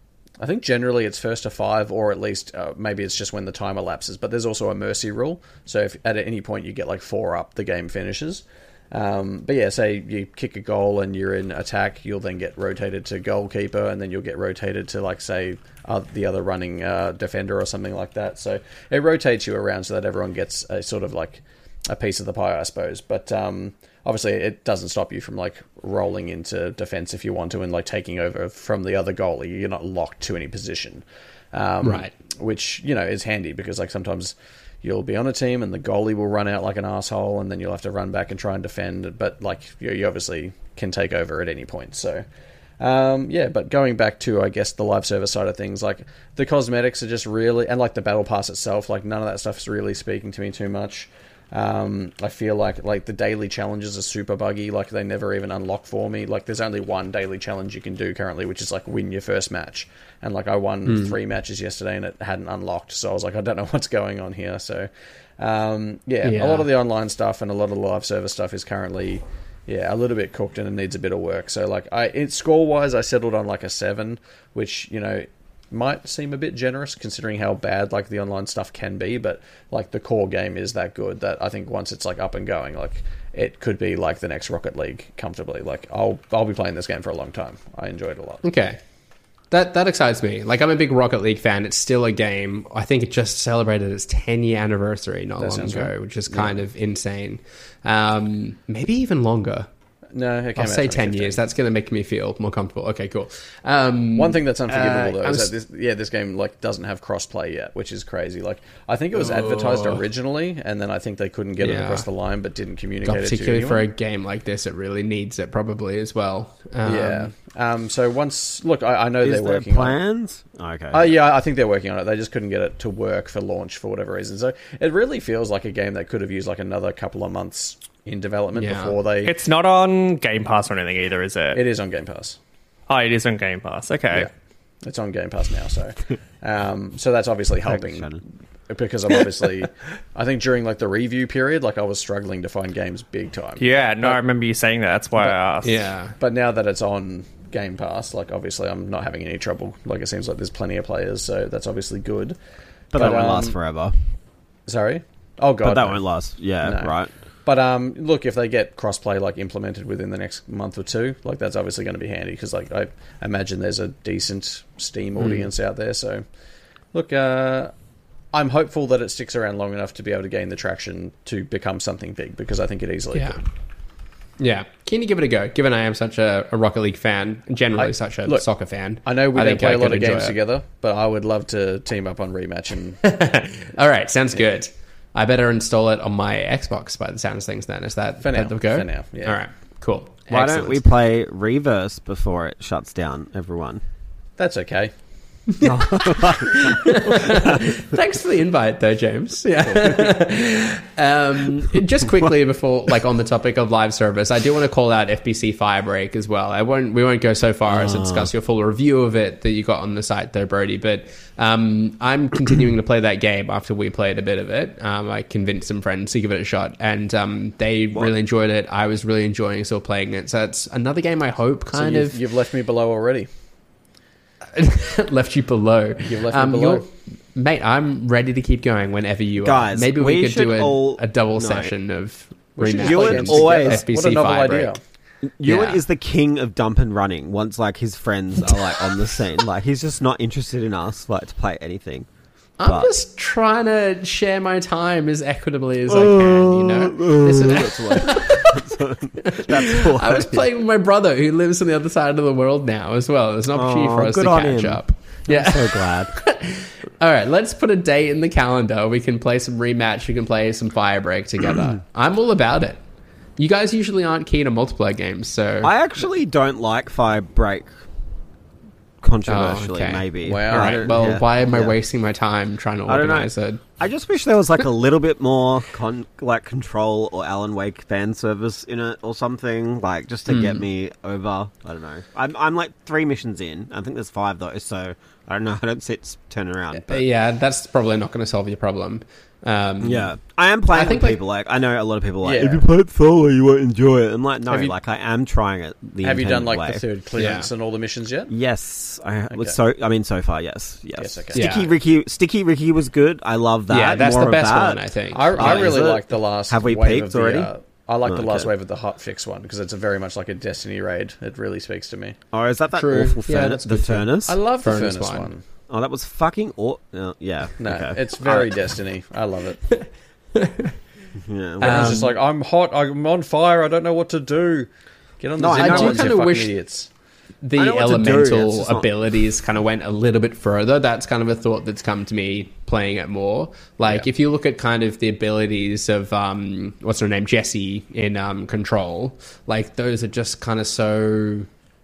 I think generally it's first to five, or at least uh, maybe it's just when the time elapses. But there's also a mercy rule. So if at any point you get like four up, the game finishes. Um, but yeah, say you kick a goal and you're in attack, you'll then get rotated to goalkeeper, and then you'll get rotated to like say uh, the other running uh, defender or something like that. So it rotates you around so that everyone gets a sort of like a piece of the pie, I suppose. But um, obviously it doesn't stop you from like rolling into defense if you want to, and like taking over from the other goalie. You're not locked to any position, um, right? Which, you know, is handy because like sometimes you'll be on a team and the goalie will run out like an asshole, and then you'll have to run back and try and defend. But like you, you obviously can take over at any point. So um, yeah, but going back to I guess the live service side of things, like the cosmetics are just really, and like the battle pass itself, like none of that stuff is really speaking to me too much. Um, I feel like like the daily challenges are super buggy. Like they never even unlock for me. Like there's only one daily challenge you can do currently, which is like win your first match. And like I won mm. three matches yesterday and it hadn't unlocked. So I was like, I don't know what's going on here. So um, yeah, yeah, a lot of the online stuff and a lot of the live service stuff is currently yeah a little bit cooked and it needs a bit of work. So like I it, score wise, I settled on like a seven, which you know might seem a bit generous considering how bad like the online stuff can be, but like the core game is that good that I think once it's like up and going, like it could be like the next Rocket League comfortably. Like I'll I'll be playing this game for a long time. I enjoy it a lot. Okay. That that excites me. Like I'm a big Rocket League fan. It's still a game. I think it just celebrated its ten year anniversary not that long ago, right. which is kind yeah. of insane. Um, maybe even longer. No, it I'll say ten years. That's going to make me feel more comfortable. Okay, cool. Um, One thing that's unforgivable uh, though is that this, yeah, this game like doesn't have crossplay yet, which is crazy. Like I think it was advertised oh. originally, and then I think they couldn't get yeah. it across the line, but didn't communicate God, it to particularly for a anyone. game like this, it really needs it probably as well. Um, yeah. Um, so once, look, I, I know is they're there working plans? on Okay. Oh, uh, yeah, I think they're working on it. They just couldn't get it to work for launch for whatever reason. So it really feels like a game that could have used like another couple of months in development yeah. before they... It's not on Game Pass or anything either, is it? It is on Game Pass. Oh, it is on Game Pass. Okay. Yeah. It's on Game Pass now, so um, so that's obviously helping because I'm obviously... I think during like the review period, like I was struggling to find games big time. Yeah, no, but, I remember you saying that. That's why but, I asked. Yeah. But now that it's on Game Pass, like obviously I'm not having any trouble. Like it seems like there's plenty of players, so that's obviously good. But, but that won't um, last forever. Sorry? Oh, God. But that no. won't last. Yeah, no. right. But um, look, if they get crossplay like implemented within the next month or two, like that's obviously going to be handy because like I imagine there's a decent Steam audience mm. out there. So look, uh, I'm hopeful that it sticks around long enough to be able to gain the traction to become something big because I think it easily yeah. could. Yeah, keen to give it a go. Given I am such a, a Rocket League fan, generally I, such a look, soccer fan. I know we I don't play I a lot of games it. together, but I would love to team up on Rematch and. All right, sounds good. I better install it on my Xbox by the sound of things then. Is that, For now, that the go? for now, yeah. All right, cool. Why Excellent. don't we play Reverse before it shuts down everyone? That's okay. Thanks for the invite, though, James. Yeah. um, just quickly before, like, on the topic of live service, I do want to call out F B C Firebreak as well. I won't. We won't go so far as to discuss your full review of it that you got on the site, though, Brody. But um, I'm continuing to play that game after we played a bit of it. Um, I convinced some friends to give it a shot, and um, they what? really enjoyed it. I was really enjoying still playing it. So it's another game I hope kind so you've, of you've left me below already. left you below. You've left um, me below. Mate, I'm ready to keep going whenever you Guys, are. Maybe we, we could do a, all... a double no. session of rematch. Ewan always... F B C what a novel Firebreak. idea. Ewan Yeah. is the king of dump and running once like his friends are like on the scene. Like he's just not interested in us like to play anything. I'm But- just trying to share my time as equitably as I can, you know? This is- That's why. That's why. I was playing with my brother who lives on the other side of the world now as well. There's an opportunity Oh, for us good to on catch him. up. Yeah. I'm so glad. All right, let's put a date in the calendar. We can play some rematch. We can play some Firebreak together. I'm all about it. You guys usually aren't keen on multiplayer games, so... I actually don't like Firebreak. Controversially, Oh, okay. maybe. Wow. All I right, don't- well, yeah, why am I yeah. wasting my time trying to I don't know. organize it? I just wish there was like a little bit more con- like Control or Alan Wake fan service in it or something, like just to Hmm. get me over. I don't know. I'm I'm like three missions in. I think there's five though, so I don't know. I don't see it turn around. But But yeah, that's probably not going to solve your problem. Um, yeah, I am playing I think, with like- people. Like I know a lot of people are like Yeah. if you play it solo, you won't enjoy it. I'm like no, Have you- like I am trying it. The Have you done intended like way. the third clearance Yeah. and all the missions yet? Yes, I Okay. was so. I mean, so far, yes, yes. Yes, okay. Sticky Yeah. Ricky, Sticky Ricky was good. I love that. yeah, that's More the of best that. one, I think. I, I Yeah, really is it? like the last. Have we wave peaked of the, already? Uh, I like Oh, the last okay. wave of the hotfix one because it's a very much like a Destiny raid. It really speaks to me. Oh, is that that True. awful Yeah, furnace? that's The good too. furnace? I love the Furnace furnace one. one. Oh, that was fucking aw- uh, yeah. No, okay. it's very Uh, Destiny. I love it. yeah. Um, Everyone's just like, I'm hot. I'm on fire. I don't know what to do. Get on the No, I Zip do Lines, you kinda fucking wish- idiots. the I know what to do, elemental it's just not- abilities kind of went a little bit further. That's kind of a thought that's come to me playing it more. Like, Yeah. if you look at kind of the abilities of, um, what's her name, Jessie in um, Control, like, those are just kind of so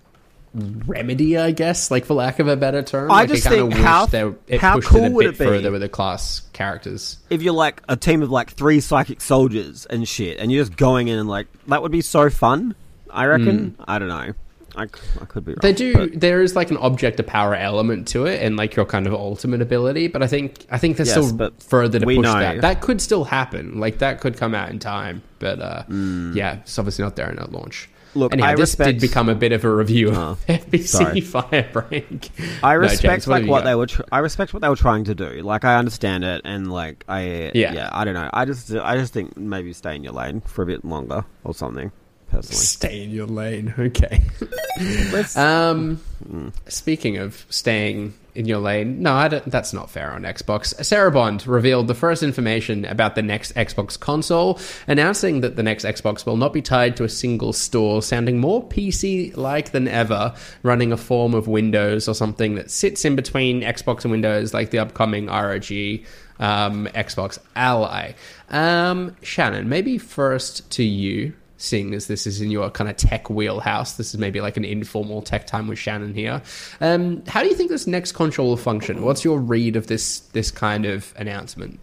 remedy, I guess, like, for lack of a better term. I like, just kinda think wish how- they- it how pushed cool it a would bit it be? further with the class characters. If you're like a team of like three psychic soldiers and shit, and you're just going in and like that would be so fun. I reckon. I don't know. I, c- I could be wrong. They do. but- There is like an object of power element to it, and like your kind of ultimate ability. But I think I think there's Yes, still but further to we push know- that. That could still happen. Like that could come out in time. But uh, Mm. yeah, it's obviously not there in at launch. Look, Anyhow, I this respect- did become a bit of a review Oh, of F B C sorry. Firebreak. I No, respect James, what like have you what got? they were. Tr- I respect what they were trying to do. Like I understand it, and like I Yeah. yeah. I don't know. I just I just think maybe stay in your lane for a bit longer or something. Personally, Stay in your lane. Okay. Let's- Um, Mm. speaking of staying in your lane, no, I don't, that's not fair on Xbox. Sarah Bond revealed the first information about the next Xbox console, announcing that the next Xbox will not be tied to a single store, sounding more P C-like than ever, running a form of Windows or something that sits in between Xbox and Windows, like the upcoming R O G um, Xbox Ally. Um, Shannon, maybe first to you. Seeing as this is in your kind of tech wheelhouse, this is maybe like an informal tech time with Shannon here. Um, how do you think this next console will function? What's your read of this this kind of announcement?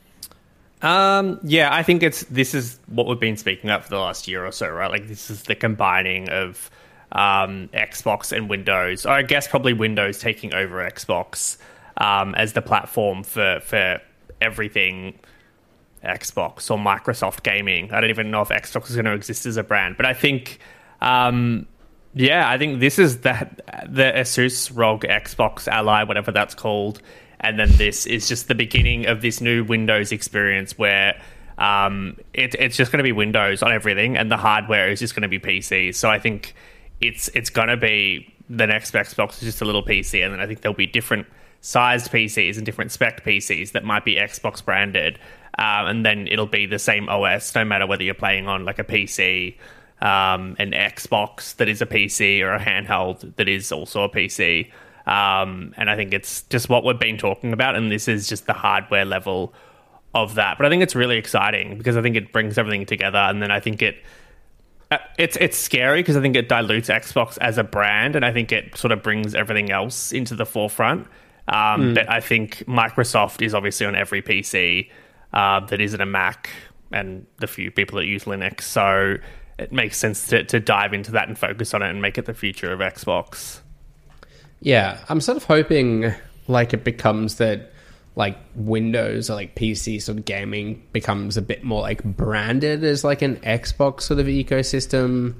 Um, yeah, I think it's this is what we've been speaking about for the last year or so, right? Like this is the combining of um, Xbox and Windows, or I guess probably Windows taking over Xbox um, as the platform for for everything Xbox or Microsoft gaming. I don't even know if Xbox is going to exist as a brand, but I think, um, yeah, I think this is the the Asus R O G Xbox Ally, whatever that's called, and then this is just the beginning of this new Windows experience where um, it, it's just going to be Windows on everything, and the hardware is just going to be P C. So I think it's it's going to be the next Xbox is just a little P C, and then I think there'll be different sized P Cs and different spec P Cs that might be Xbox branded. Um, and then it'll be the same O S, no matter whether you're playing on like a P C, um, an Xbox that is a P C, or a handheld that is also a P C. Um, and I think it's just what we've been talking about, and this is just the hardware level of that. But I think it's really exciting because I think it brings everything together, and then I think it uh, it's it's scary because I think it dilutes Xbox as a brand, and I think it sort of brings everything else into the forefront. Um, mm. But I think Microsoft is obviously on every P C uh, that isn't a Mac, and the few people that use Linux. So it makes sense to, to dive into that and focus on it and make it the future of Xbox. Yeah, I'm sort of hoping like it becomes that like Windows or like P C sort of gaming becomes a bit more like branded as like an Xbox sort of ecosystem.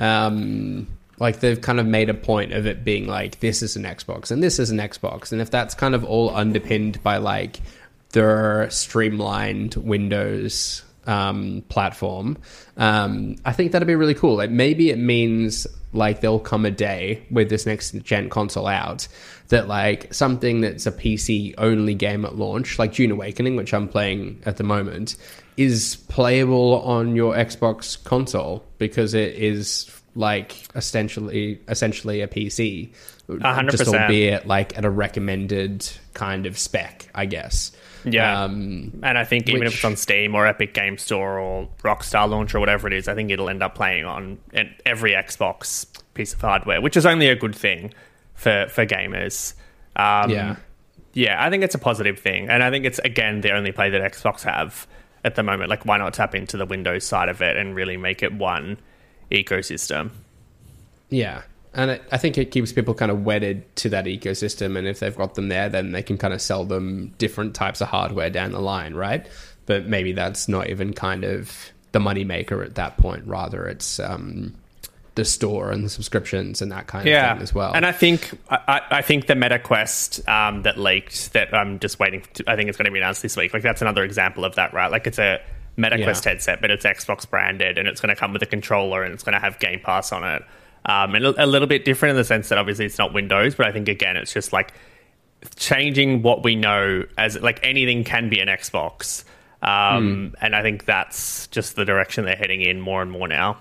Um, like they've kind of made a point of it being like, this is an Xbox and this is an Xbox. And if that's kind of all underpinned by like their streamlined Windows um, platform, um, I think that'd be really cool. Like maybe it means like there'll come a day with this next gen console out that like something that's a P C only game at launch, like Dune Awakening, which I'm playing at the moment, is playable on your Xbox console because it is like essentially essentially a P C, one hundred percent. Just albeit like at a recommended kind of spec, I guess. Yeah, um, and I think even which, if it's on Steam or Epic Game Store or Rockstar Launcher or whatever it is, I think it'll end up playing on every Xbox piece of hardware, which is only a good thing for for gamers. Um, yeah, yeah, I think it's a positive thing, and I think it's again the only play that Xbox have at the moment. Like, why not tap into the Windows side of it and really make it one ecosystem? Yeah. And it, I think it keeps people kind of wedded to that ecosystem. And if they've got them there, then they can kind of sell them different types of hardware down the line, right? But maybe that's not even kind of the moneymaker at that point. Rather, it's um, the store and the subscriptions and that kind yeah. of thing as well. And I think I, I think the Meta Quest um, that leaked, that I'm just waiting to, I think it's going to be announced this week. Like, that's another example of that, right? Like, it's a Meta Yeah. Quest headset, but it's Xbox branded, and it's going to come with a controller, and it's going to have Game Pass on it. Um, and a little bit different in the sense that obviously it's not Windows, but I think again it's just like changing what we know as like anything can be an Xbox, um, mm. and I think that's just the direction they're heading in more and more now.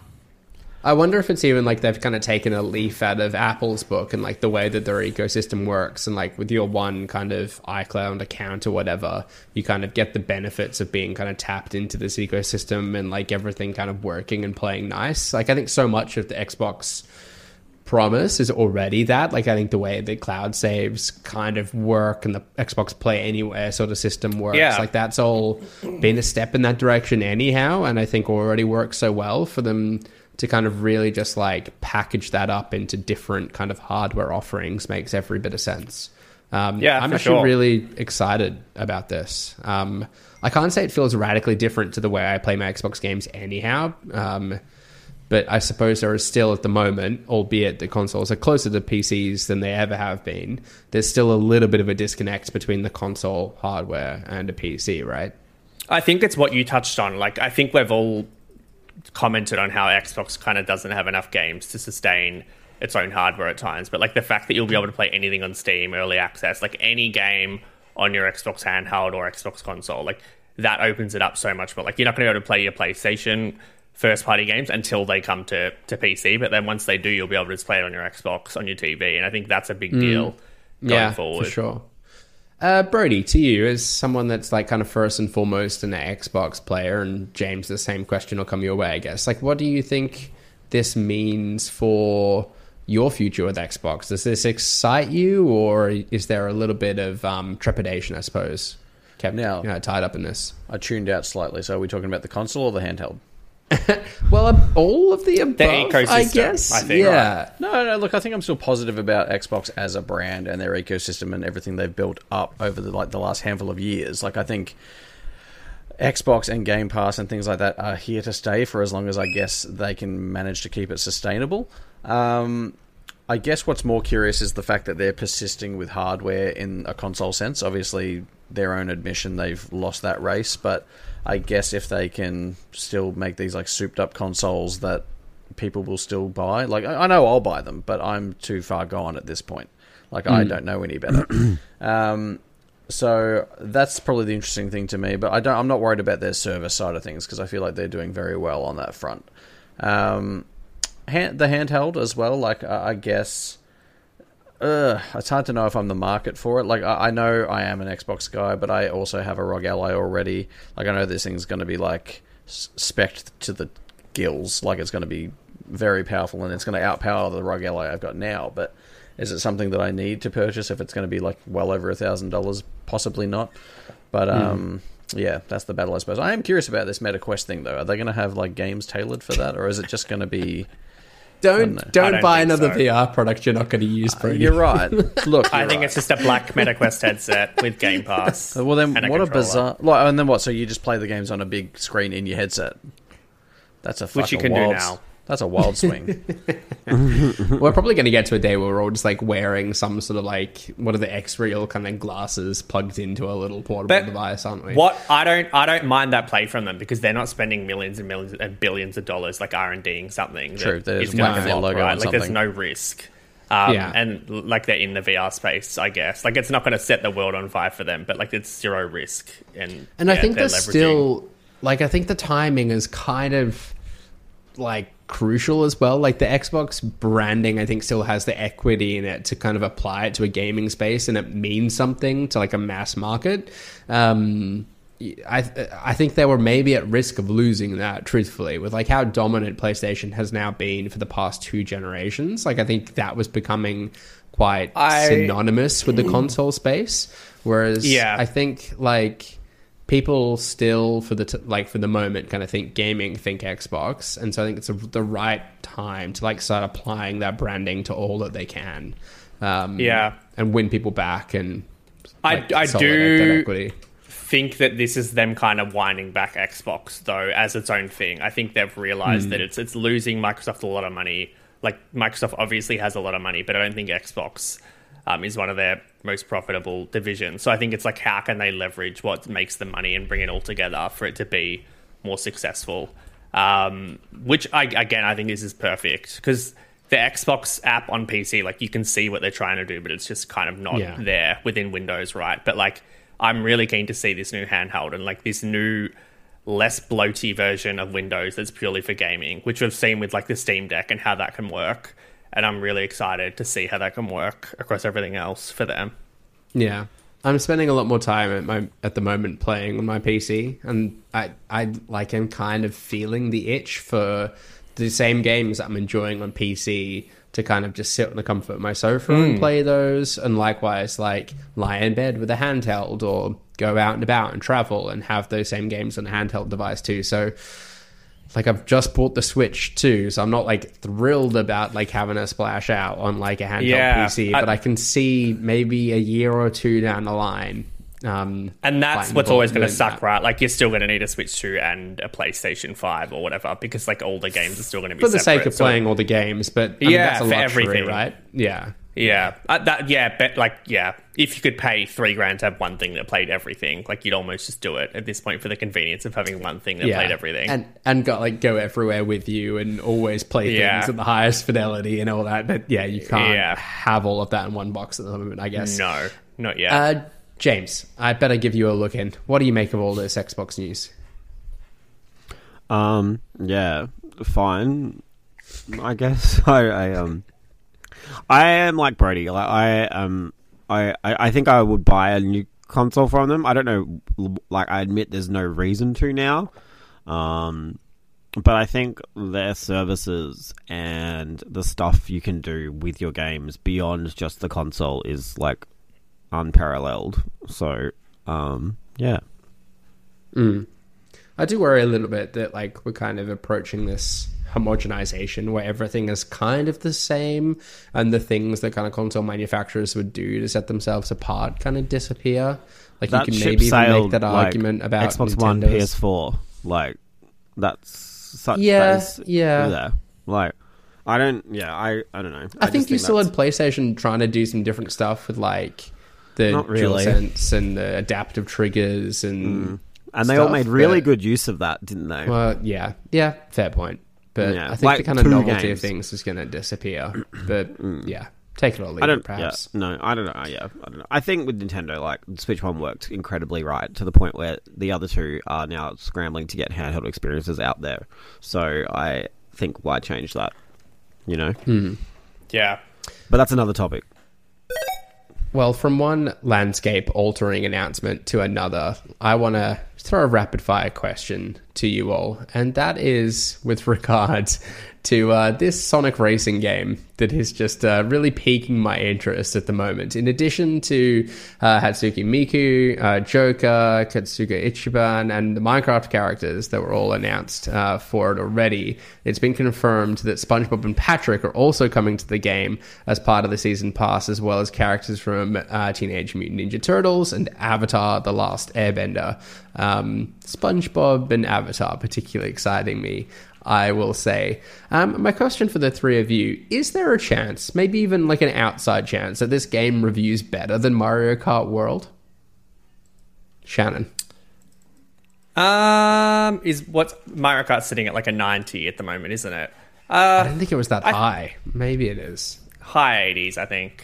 I wonder if it's even like they've kind of taken a leaf out of Apple's book and like the way that their ecosystem works, and like with your one kind of iCloud account or whatever, you kind of get the benefits of being kind of tapped into this ecosystem and like everything kind of working and playing nice. Like I think so much of the Xbox promise is already that. Like I think the way the cloud saves kind of work and the Xbox Play Anywhere sort of system works, yeah. like that's all been a step in that direction anyhow, and I think already works so well for them to kind of really just like package that up into different kind of hardware offerings makes every bit of sense. Um, yeah, I'm for actually sure. really excited about this. Um, I can't say it feels radically different to the way I play my Xbox games anyhow. Um, but I suppose there is still at the moment, albeit the consoles are closer to P Cs than they ever have been, there's still a little bit of a disconnect between the console hardware and a P C, right? I think it's what you touched on. Like, I think we've all commented on how Xbox kind of doesn't have enough games to sustain its own hardware at times, but like the fact that you'll be able to play anything on Steam, early access, like any game on your Xbox handheld or Xbox console, like that opens it up so much more. Like, you're not going to be able to play your PlayStation first party games until they come to, to P C, but then once they do, you'll be able to just play it on your Xbox, on your T V, and I think that's a big deal mm. going yeah, forward. For sure. Uh, Brody, to you, as someone that's like kind of first and foremost an Xbox player, and James, the same question will come your way, I guess. Like, what do you think this means for your future with Xbox? Does this excite you, or is there a little bit of um, trepidation, I suppose, kept now, you know, tied up in this? I tuned out slightly. So are we talking about the console or the handheld? Well, uh, all of the above, the ecosystem, I guess. I think, yeah. Right? No, no. Look, I think I'm still positive about Xbox as a brand and their ecosystem and everything they've built up over the like the last handful of years. Like, I think Xbox and Game Pass and things like that are here to stay for as long as I guess they can manage to keep it sustainable. Um, I guess what's more curious is the fact that they're persisting with hardware in a console sense. Obviously, their own admission, they've lost that race, but I guess if they can still make these like souped up consoles that people will still buy, like I know I'll buy them, but I'm too far gone at this point. Like mm. I don't know any better. um, so that's probably the interesting thing to me. But I don't. I'm not worried about their service side of things because I feel like they're doing very well on that front. Um, hand, the handheld as well. Like I guess uh, it's hard to know if I'm the market for it. Like, I, I know I am an Xbox guy, but I also have a R O G Ally already. Like, I know this thing's going to be, like, spec'd to the gills. Like, it's going to be very powerful, and it's going to outpower the R O G Ally I've got now. But is it something that I need to purchase if it's going to be, like, well over a thousand dollars? Possibly not. But, um... Mm. Yeah, that's the battle, I suppose. I am curious about this MetaQuest thing, though. Are they going to have like games tailored for that, or is it just going to be? Don't don't, don't buy another so. V R product you're not going to use, bro. Uh, you're right. Look, I you're think right. it's just a black MetaQuest headset with Game Pass. Well, then and a what controller. a bizarre. Like, and then what? So you just play the games on a big screen in your headset? That's a fucking Which you can wild, do now. That's a wild swing. We're probably going to get to a day where we're all just like wearing some sort of like what are the X-Real kind of glasses plugged into a little portable But device, aren't we? What I don't I don't mind that play from them because they're not spending millions and millions and billions of dollars like R and D-ing something. True, that there's is going to no flop, logo right? on Like there's something. no risk. Um, Yeah. and like they're in the V R space, I guess. Like it's not going to set the world on fire for them, but like it's zero risk. And And I yeah, think they're there's leveraging- still like I think the timing is kind of like crucial as well. Like the Xbox branding, I think still has the equity in it to kind of apply it to a gaming space, and it means something to like a mass market. Um, I I think they were maybe at risk of losing that, truthfully, with like how dominant PlayStation has now been for the past two generations. Like I think that was becoming quite I- synonymous with the console space, whereas Yeah. I think like people still for the t- like for the moment kind of think gaming, think Xbox, and so I think it's a, the right time to like start applying that branding to all that they can. Um, Yeah. and win people back and I, like, I consolidate that do equity. think that this is them kind of winding back Xbox though as its own thing. I think they've realized that it's it's losing Microsoft a lot of money. Like Microsoft obviously has a lot of money, but I don't think Xbox um, is one of their most profitable divisions. So I think it's like how can they leverage what makes the money and bring it all together for it to be more successful. Um, which I again I think this is perfect because the Xbox app on P C, like you can see what they're trying to do, but it's just kind of not Yeah. there within Windows, right? But like I'm really keen to see this new handheld and like this new less bloaty version of Windows that's purely for gaming, which we've seen with like the Steam Deck and how that can work. And I'm really excited to see how that can work across everything else for them. Yeah, I'm spending a lot more time at my at the moment playing on my P C, and I I like am kind of feeling the itch for the same games that I'm enjoying on P C to kind of just sit on the comfort of my sofa and play those, and likewise like lie in bed with a handheld or go out and about and travel and have those same games on a handheld device too. So like I've just bought the Switch too, so I'm not like thrilled about like having a splash out on like a handheld Yeah, P C, I- but I can see maybe a year or two down the line. Um, And that's Fine, what's well, always going to doing suck, that. right? Like you're still going to need a Switch two and a PlayStation five or whatever because like all the games are still going to be for the sake separate. of So- playing all the games, but I mean, Yeah, that's a for luxury, everything. right? Yeah. Yeah, uh, that yeah, but like yeah, if you could pay three grand to have one thing that played everything, like you'd almost just do it at this point for the convenience of having one thing that Yeah, played everything. and and got like go everywhere with you and always play Yeah. things at the highest fidelity and all that. But yeah, you can't Yeah. have all of that in one box at the moment, I guess. no, not yet. Uh, James, I better give you a look in. What do you make of all this Xbox news? Um, yeah, fine. I guess I, I um, I am like Brody. Like I um, I, I I think I would buy a new console from them. I don't know. Like I admit, there's no reason to now. Um, but I think their services and the stuff you can do with your games beyond just the console is like unparalleled. So, um, yeah. Mm. I do worry a little bit that like we're kind of approaching this homogenization where everything is kind of the same and the things that kind of console manufacturers would do to set themselves apart kind of disappear. Like That you can ship maybe even sailed, make that like, argument about Xbox One, Nintendo's- P S four. Like that's such. Yeah, that is, yeah. there. Like I don't. Yeah, I. I don't know. I, think just you still that's- had PlayStation trying to do some different stuff with like the Not really. DualSense and the adaptive triggers and and they all stuff, made really but- good use of that, didn't they? Well, yeah, yeah, fair point. But Yeah, I think like the kind of two novelty games. of things is going to disappear. But yeah, take it or leave I don't. it, perhaps. Yeah, no, I don't know. Yeah, I don't know. I think with Nintendo, like Switch One worked incredibly right to the point where the other two are now scrambling to get handheld experiences out there. So I think why change that? You know. Hmm. yeah. But that's another topic. Well, from one landscape-altering announcement to another, I want to throw a rapid-fire question to you all, and that is with regards to uh, this Sonic racing game that is just uh, really piquing my interest at the moment. In addition to uh, Hatsuki Miku, uh, Joker, Katsuga Ichiban, and the Minecraft characters that were all announced uh, for it already, it's been confirmed that SpongeBob and Patrick are also coming to the game as part of the season pass, as well as characters from uh, Teenage Mutant Ninja Turtles and Avatar: The Last Airbender. Um, SpongeBob and Avatar particularly exciting me, I will say. Um, my question for the three of you, is there a chance, maybe even like an outside chance, that this game reviews better than Mario Kart World? Shannon. Um, is what's Mario Kart sitting at like a ninety at the moment, isn't it? I Uh, don't think it was that I- high. Maybe it is. high eighties, I think.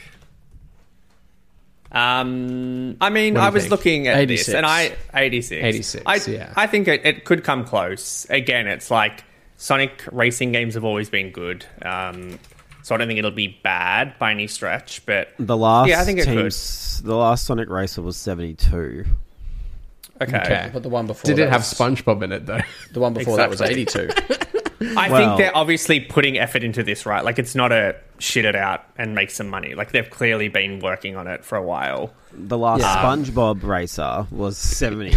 Um, I mean, What do you I was think? looking at eighty-six. this, and I eighty-six. eighty-six, I, yeah. I think it, it could come close. Again, it's like Sonic racing games have always been good, um, so I don't think it'll be bad by any stretch. But The last yeah, I think it team's, the last Sonic Racer was seventy-two. could. Okay. Okay. But the one before Did that it have was- SpongeBob in it, though? The one before that was Exactly. eighty-two. I Well- think they're obviously putting effort into this, right? Like, it's not a shit it out and make some money. Like, they've clearly been working on it for a while. The last Yeah. SpongeBob Racer was seventy.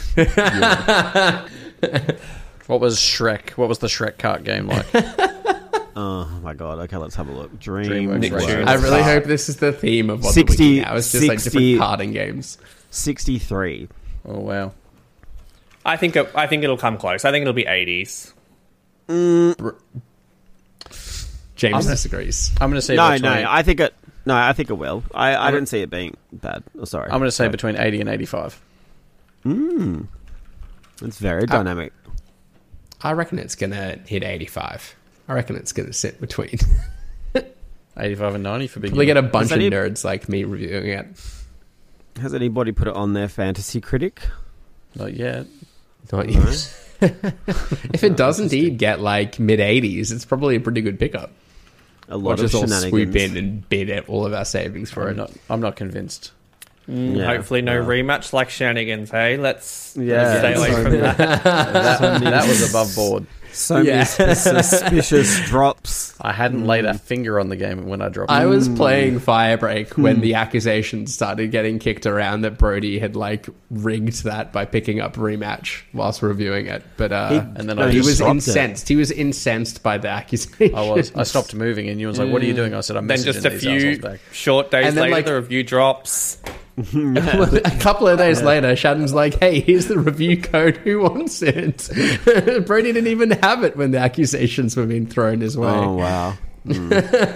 What was Shrek? What was the Shrek kart game like? Oh my god. Okay, let's have a look. Dream. DreamWorks Works. Racing. I really Kart. hope this is the theme of what sixty, the wiki now. It's just like sixty different karting games. sixty-three. Oh wow. I think it, I think it'll come close. I think it'll be eighties. James gonna- disagrees. I'm going to say No, between, no. I think it. No, I think it will. I, I don't see it being bad. Oh, sorry. I'm going to say Sorry. between eighty and eighty-five. Mm. It's very dynamic. I reckon it's gonna hit eighty-five. I reckon it's gonna sit between. eighty-five and ninety for big. Probably get a bunch of any- nerds like me reviewing it. Has anybody put it on their fantasy critic? Not yet. Not you. If it does indeed get like mid eighties, it's probably a pretty good pickup. A We'll lot of just all shenanigans. swoop in and bid at all of our savings for I'm it. not. I'm not convinced. Mm, Yeah, hopefully no yeah. rematch like shenanigans, hey? Let's, Yeah, let's stay away so from that. That, that was above board. So Yeah. many suspicious drops. I hadn't laid a finger on the game when I dropped I it. was playing Firebreak when the accusations started getting kicked around that Brody had like rigged that by picking up rematch whilst reviewing it. But uh, He- and then no, I he just was stopped it. incensed. He was incensed by the accusation. I was. I stopped moving, and you was like, "What are you doing?" I said, "I'm Then messaging just a these few assholes back." short days And then, later, like- the review drops. a couple of days later, Shannon's like, "Hey, here's the review code. Who wants it?" Brody didn't even have it when the accusations were being thrown his way. Oh wow. Mm.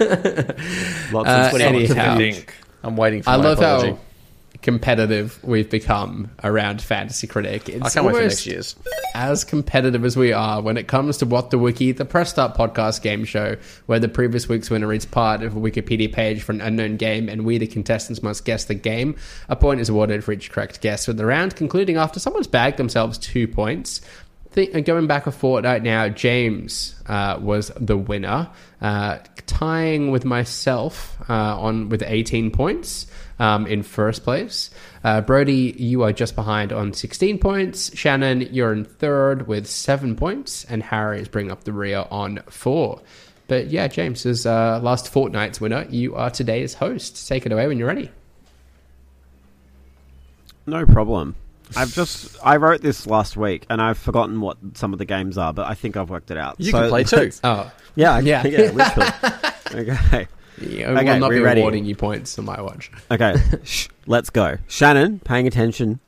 Lots Uh, of What do you anyhow. think? I'm waiting for I my love apology. how competitive we've become around Fantasy Critic. It's I can't wait for almost next year's. as competitive as we are when it comes to What the Wiki, the Press Start podcast game show, where the previous week's winner is part of a Wikipedia page for an unknown game, and we, the contestants, must guess the game. A point is awarded for each correct guess, with the round concluding after someone's bagged themselves two points. Think, uh, going back a fortnight now, James uh, was the winner, uh, tying with myself uh, on with eighteen points um, in first place. Uh, Brody, you are just behind on sixteen points. Shannon, you're in third with seven points, and Harry is bringing up the rear on four. But yeah, James is uh, last fortnight's winner. You are today's host. Take it away when you're ready. No problem. I've just I wrote this last week and I've forgotten what some of the games are, but I think I've worked it out. You So can play too. let's- Oh, Yeah, I- Yeah. yeah, literally. Okay, yeah, Okay, will not we be ready? awarding you points on my watch. okay. Shh, let's go. Shannon, paying attention.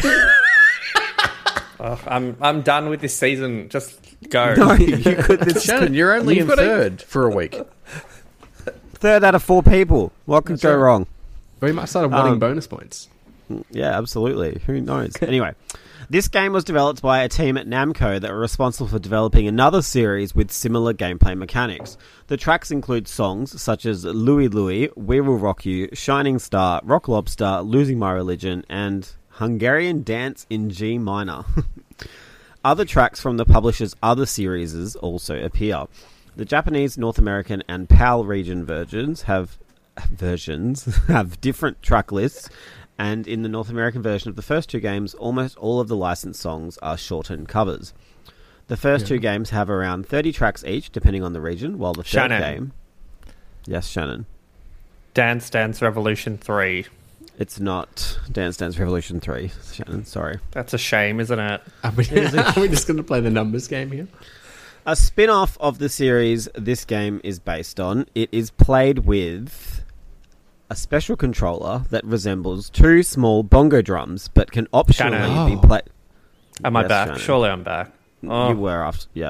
Oh, I'm I'm done with this season. Just go. No, you could. This Shannon, you're only You've in got a- third for a week. third out of four people. What could That's go right. wrong? We might start awarding Um, bonus points. Yeah, absolutely. Who knows? Anyway, this game was developed by a team at Namco that were responsible for developing another series with similar gameplay mechanics. The tracks include songs such as Louie Louie, We Will Rock You, Shining Star, Rock Lobster, Losing My Religion, and Hungarian Dance in G minor. Other tracks from the publisher's other series also appear. The Japanese, North American, and PAL region versions have versions have different track lists, and in the North American version of the first two games, almost all of the licensed songs are shortened covers. The first yeah. two games have around thirty tracks each, depending on the region, while the third Shannon. game... Yes, Shannon. Dance Dance Revolution three. It's not Dance Dance Revolution three, Shannon, sorry. That's a shame, isn't it? Are we, are we just going to play the numbers game here? A spin-off of the series this game is based on. It is played with a special controller that resembles two small bongo drums, but can optionally Shannon. be Oh. played... Am I Yes, back? Shannon. Surely I'm back. Oh. You were after... Yeah.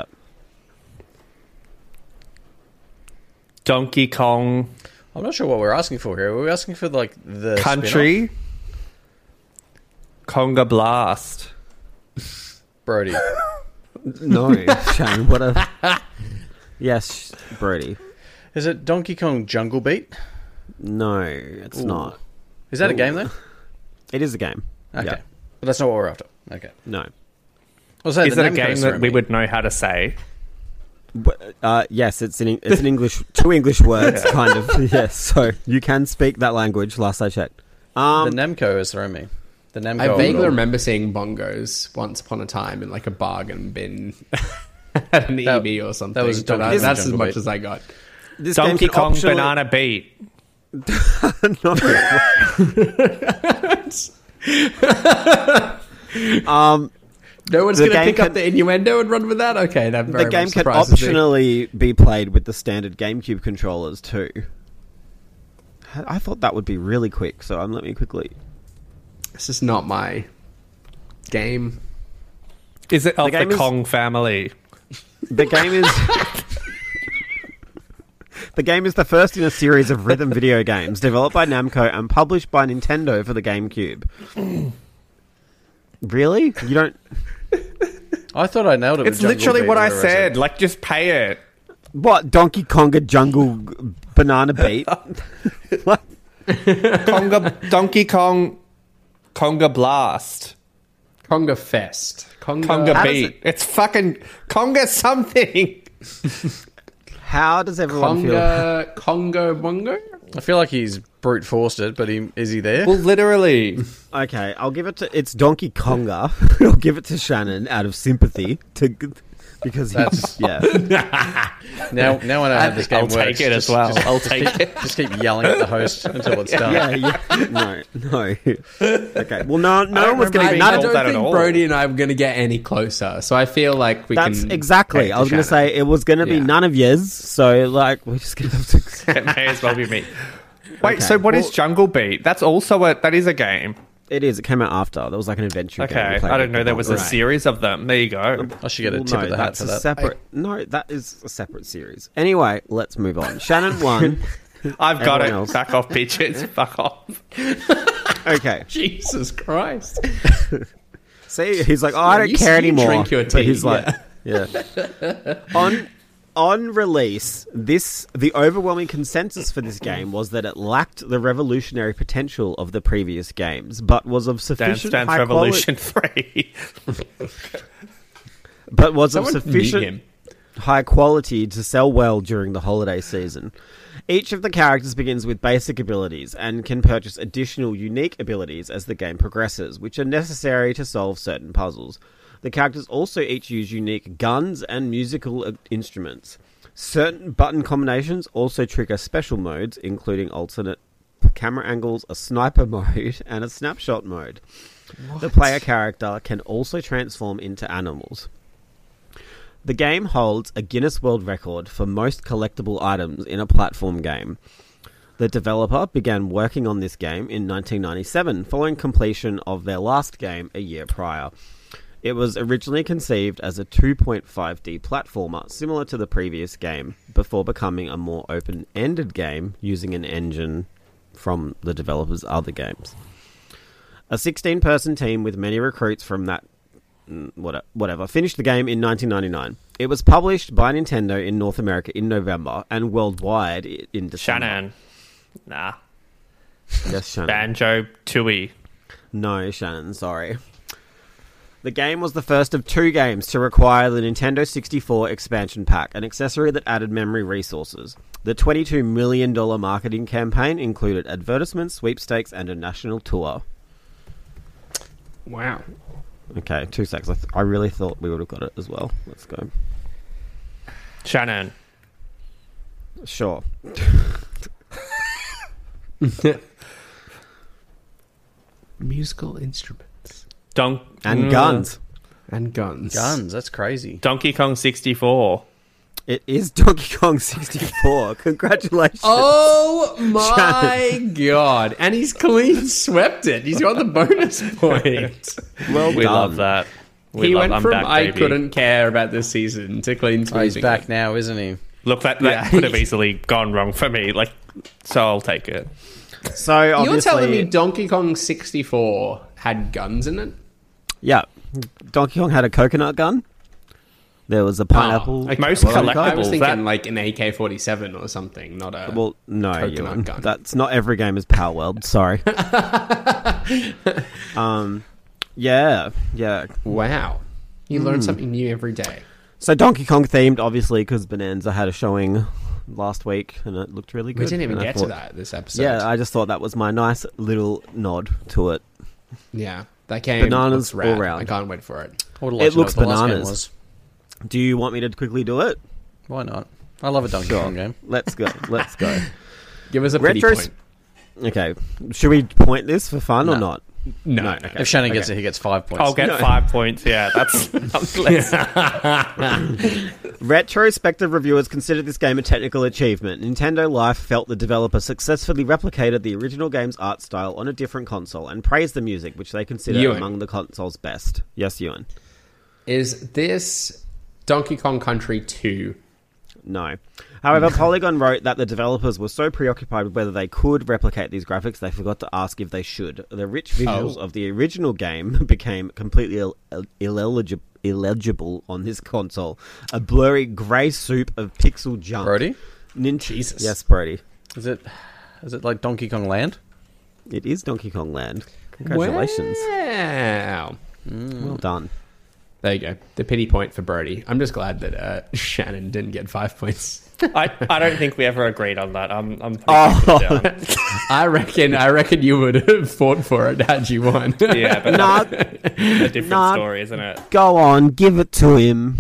Donkey Kong I'm not sure what we're asking for here. Are we asking for like the Country Conga Blast. spin-off? Brody? No, Shane, what a... Yes, Brody. Is it Donkey Kong Jungle Beat? No, it's Ooh. not. Is that a Ooh. game though? It is a game. Okay, Yeah. but that's not what we're after. Okay. No. I'll say Is the it a Namco game threw that we me. would know how to say? But, uh, yes, it's an it's an English two English words kind of. Yes, so you can speak that language. Last I checked. Um, The Namco has thrown me. The Namco. I vaguely Gold. remember seeing bongos once upon a time in like a bargain bin at an That- E B or something. that was but Donkey I, that's as Jungle much Beat. as I got. this game Donkey can Kong optionally- Banana Beat. No. um, No one's The going to game pick can- up the innuendo and run with that? Okay, that very the game much can surprises me. optionally be played with the standard GameCube controllers too. I thought that would be really quick, so um, let me quickly. This is not my game. Is it of the, game is- Kong family? The game is. The game is the first in a series of rhythm video games developed by Namco and published by Nintendo for the GameCube. Really? You don't... I thought I nailed it. It's with Jungle literally Beat, what I whatever said. Like, just pay it. What? Donkey Konga Jungle Banana Beat? What? Conga, Donkey Kong, Conga Blast, Conga Fest. Conga, Conga How does Beat. It's fucking Conga something. How does everyone feel? Conga, Congo Bongo? I feel like he's brute forced it, but he is he there? Well, literally. Okay, I'll give it to... It's Donkey Konga. I'll give it to Shannon out of sympathy to... Because he, That's- yeah, now, now I know how this game I'll works. take it as Just- well. Just, I'll just take keep, it. Just keep yelling at the host until it's done. yeah, yeah. No, no. Okay. Well, no, no one was remember going I, to. being I None of told don't that at think all. Brody and I are going to get any closer. So I feel like we That's can... exactly. take I was going to Shannon. say it was going to be Yeah. none of yes. So like we're just going to have to. It may as well be me. Wait, Okay, so what is well- Jungle Beat? That's also a that is a game. It is. It came out after. There was like an adventure game. Okay, we played I with didn't know the there was a boys. series of them. There you go. I should get a Well, tip no, of the hat that's for a that. separate. No, that is a separate series. Anyway, let's move on. Shannon won. I've got Everyone it. else. Back off, bitches. Fuck off. Okay. Jesus Christ. See, he's like, oh, I don't you- care you anymore. drink your But tea, he's like, yeah. on on release, this the overwhelming consensus for this game was that it lacked the revolutionary potential of the previous games, but was of Dance sufficient Dance high Revolution three. quality. But was Someone of mute sufficient him. high quality to sell well during the holiday season. Each of the characters begins with basic abilities and can purchase additional unique abilities as the game progresses, which are necessary to solve certain puzzles. The characters also each use unique guns and musical uh, instruments. Certain button combinations also trigger special modes, including alternate camera angles, a sniper mode, and a snapshot mode. The player character can also transform into animals. The game holds a Guinness World Record for most collectible items in a platform game. The developer began working on this game in nineteen ninety-seven, following completion of their last game a year prior. It was originally conceived as a two point five D platformer, similar to the previous game, before becoming a more open-ended game using an engine from the developer's other games. A sixteen-person team with many recruits from that What- whatever, finished the game in nineteen ninety-nine. It was published by Nintendo in North America in November and worldwide i- in December. Shannon. Nah. Yes, Shannon. Banjo Tooie. No, Shannon, sorry. The game was the first of two games to require the Nintendo sixty-four expansion pack, an accessory that added memory resources. The twenty-two million dollars marketing campaign included advertisements, sweepstakes, and a national tour. Wow. Okay, two seconds. I, th- I really thought we would have got it as well. Let's go. Shannon. Sure. Musical instruments. Don- And Mm. guns. And guns. Guns, that's crazy. Donkey Kong sixty-four. It is Donkey Kong sixty-four. Congratulations. Oh my god. And he's clean swept it. He's got the bonus point. Well We done. love that. We he love, went I'm from back, I baby. couldn't care about this season to clean Oh, sweeping. he's back it. now, isn't he? Look, that, that Yeah. could have easily gone wrong for me. Like, so I'll take it. So obviously, You're telling me Donkey Kong sixty-four had guns in it? yeah, Donkey Kong had a coconut gun. There was a pineapple. Oh, okay. Most Well, collectibles, I was thinking that- like an A K forty-seven or something, not a... Well, no, Coconut Ewan. gun. That's not every game is Power World. Sorry. um, yeah, yeah. Wow. You learn something new every day. So Donkey Kong themed, obviously, because Bonanza had a showing last week and it looked really good. We didn't even And I get to thought- that this episode. Yeah, I just thought that was my nice little nod to it. Yeah. That game Bananas looks rad. all round. I can't wait for it. I would've It liked to know looks what the last game bananas. was. Do you want me to quickly do it? Why not? I love a Donkey Sure. Kong game. Let's go. Let's go. Give us a pity Retros- point. Okay. Should we point this for fun or No. not? No. No, okay. okay. If Shannon gets Okay. it, he gets five points. I'll get No. five points. Yeah, that's... let's- Retrospective reviewers considered this game a technical achievement. Nintendo Life felt the developer successfully replicated the original game's art style on a different console and praised the music, which they consider Ewan. among the console's best. Yes, Ewan. Is this Donkey Kong Country two? No. However, Polygon wrote that the developers were so preoccupied with whether they could replicate these graphics, they forgot to ask if they should. The rich visuals Oh. of the original game became completely Ill- illegible, illegible on this console. A blurry grey soup of pixel junk. Brody? Nin- Jesus. Yes, Brody. Is it is it like Donkey Kong Land? It is Donkey Kong Land. Congratulations. Wow. Well done. There you go. The pity point for Brody. I'm just glad that uh, Shannon didn't get five points. I, I don't think we ever agreed on that. I'm, I'm pretty Oh. down. I reckon. I reckon you would have fought for it had you won. Yeah, but Nah, that's a different Nah. story, isn't it? go on, give it to him.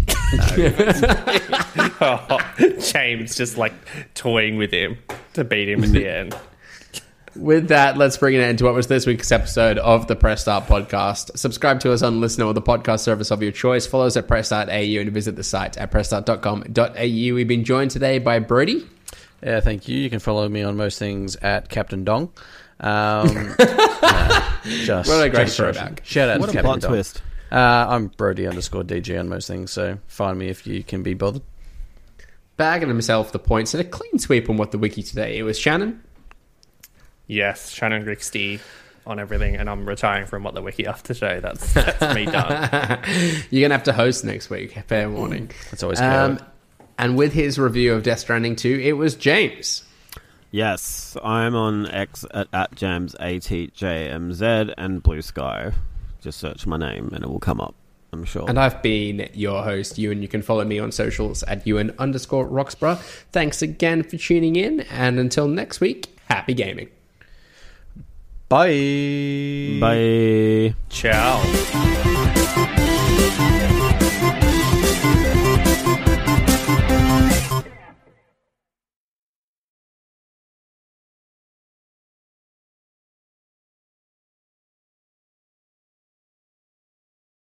Oh, James just like toying with him to beat him in the end. With that, let's bring it into what was this week's episode of the Press Start podcast. Subscribe to us on Listener or the podcast service of your choice. Follow us at Press Start A U and visit the site at press start dot com dot a u. We've been joined today by Brody. Yeah, thank you. You can follow me on most things at Captain Dong. Um, nah, just, What a great just throwback. joking. Shout out What to a Captain plot Dong. twist. Uh, I'm Brody underscore D G on most things, so find me if you can be bothered. Bagging himself the points and a clean sweep on what the wiki today. It was Shannon. Yes, Shannon Rixty on everything, and I'm retiring from What the Wiki after today. That's, that's me done. You're going to have to host next week. Fair warning. That's always Um, chaotic. and with his review of Death Stranding two, it was James. Yes, I'm on X at, at James A T J M Z and Blue Sky. Just search my name and it will come up, I'm sure. And I've been your host, Ewan. You can follow me on socials at Ewan underscore Roxborough. Thanks again for tuning in. And until next week, happy gaming. Bye. Bye. Ciao.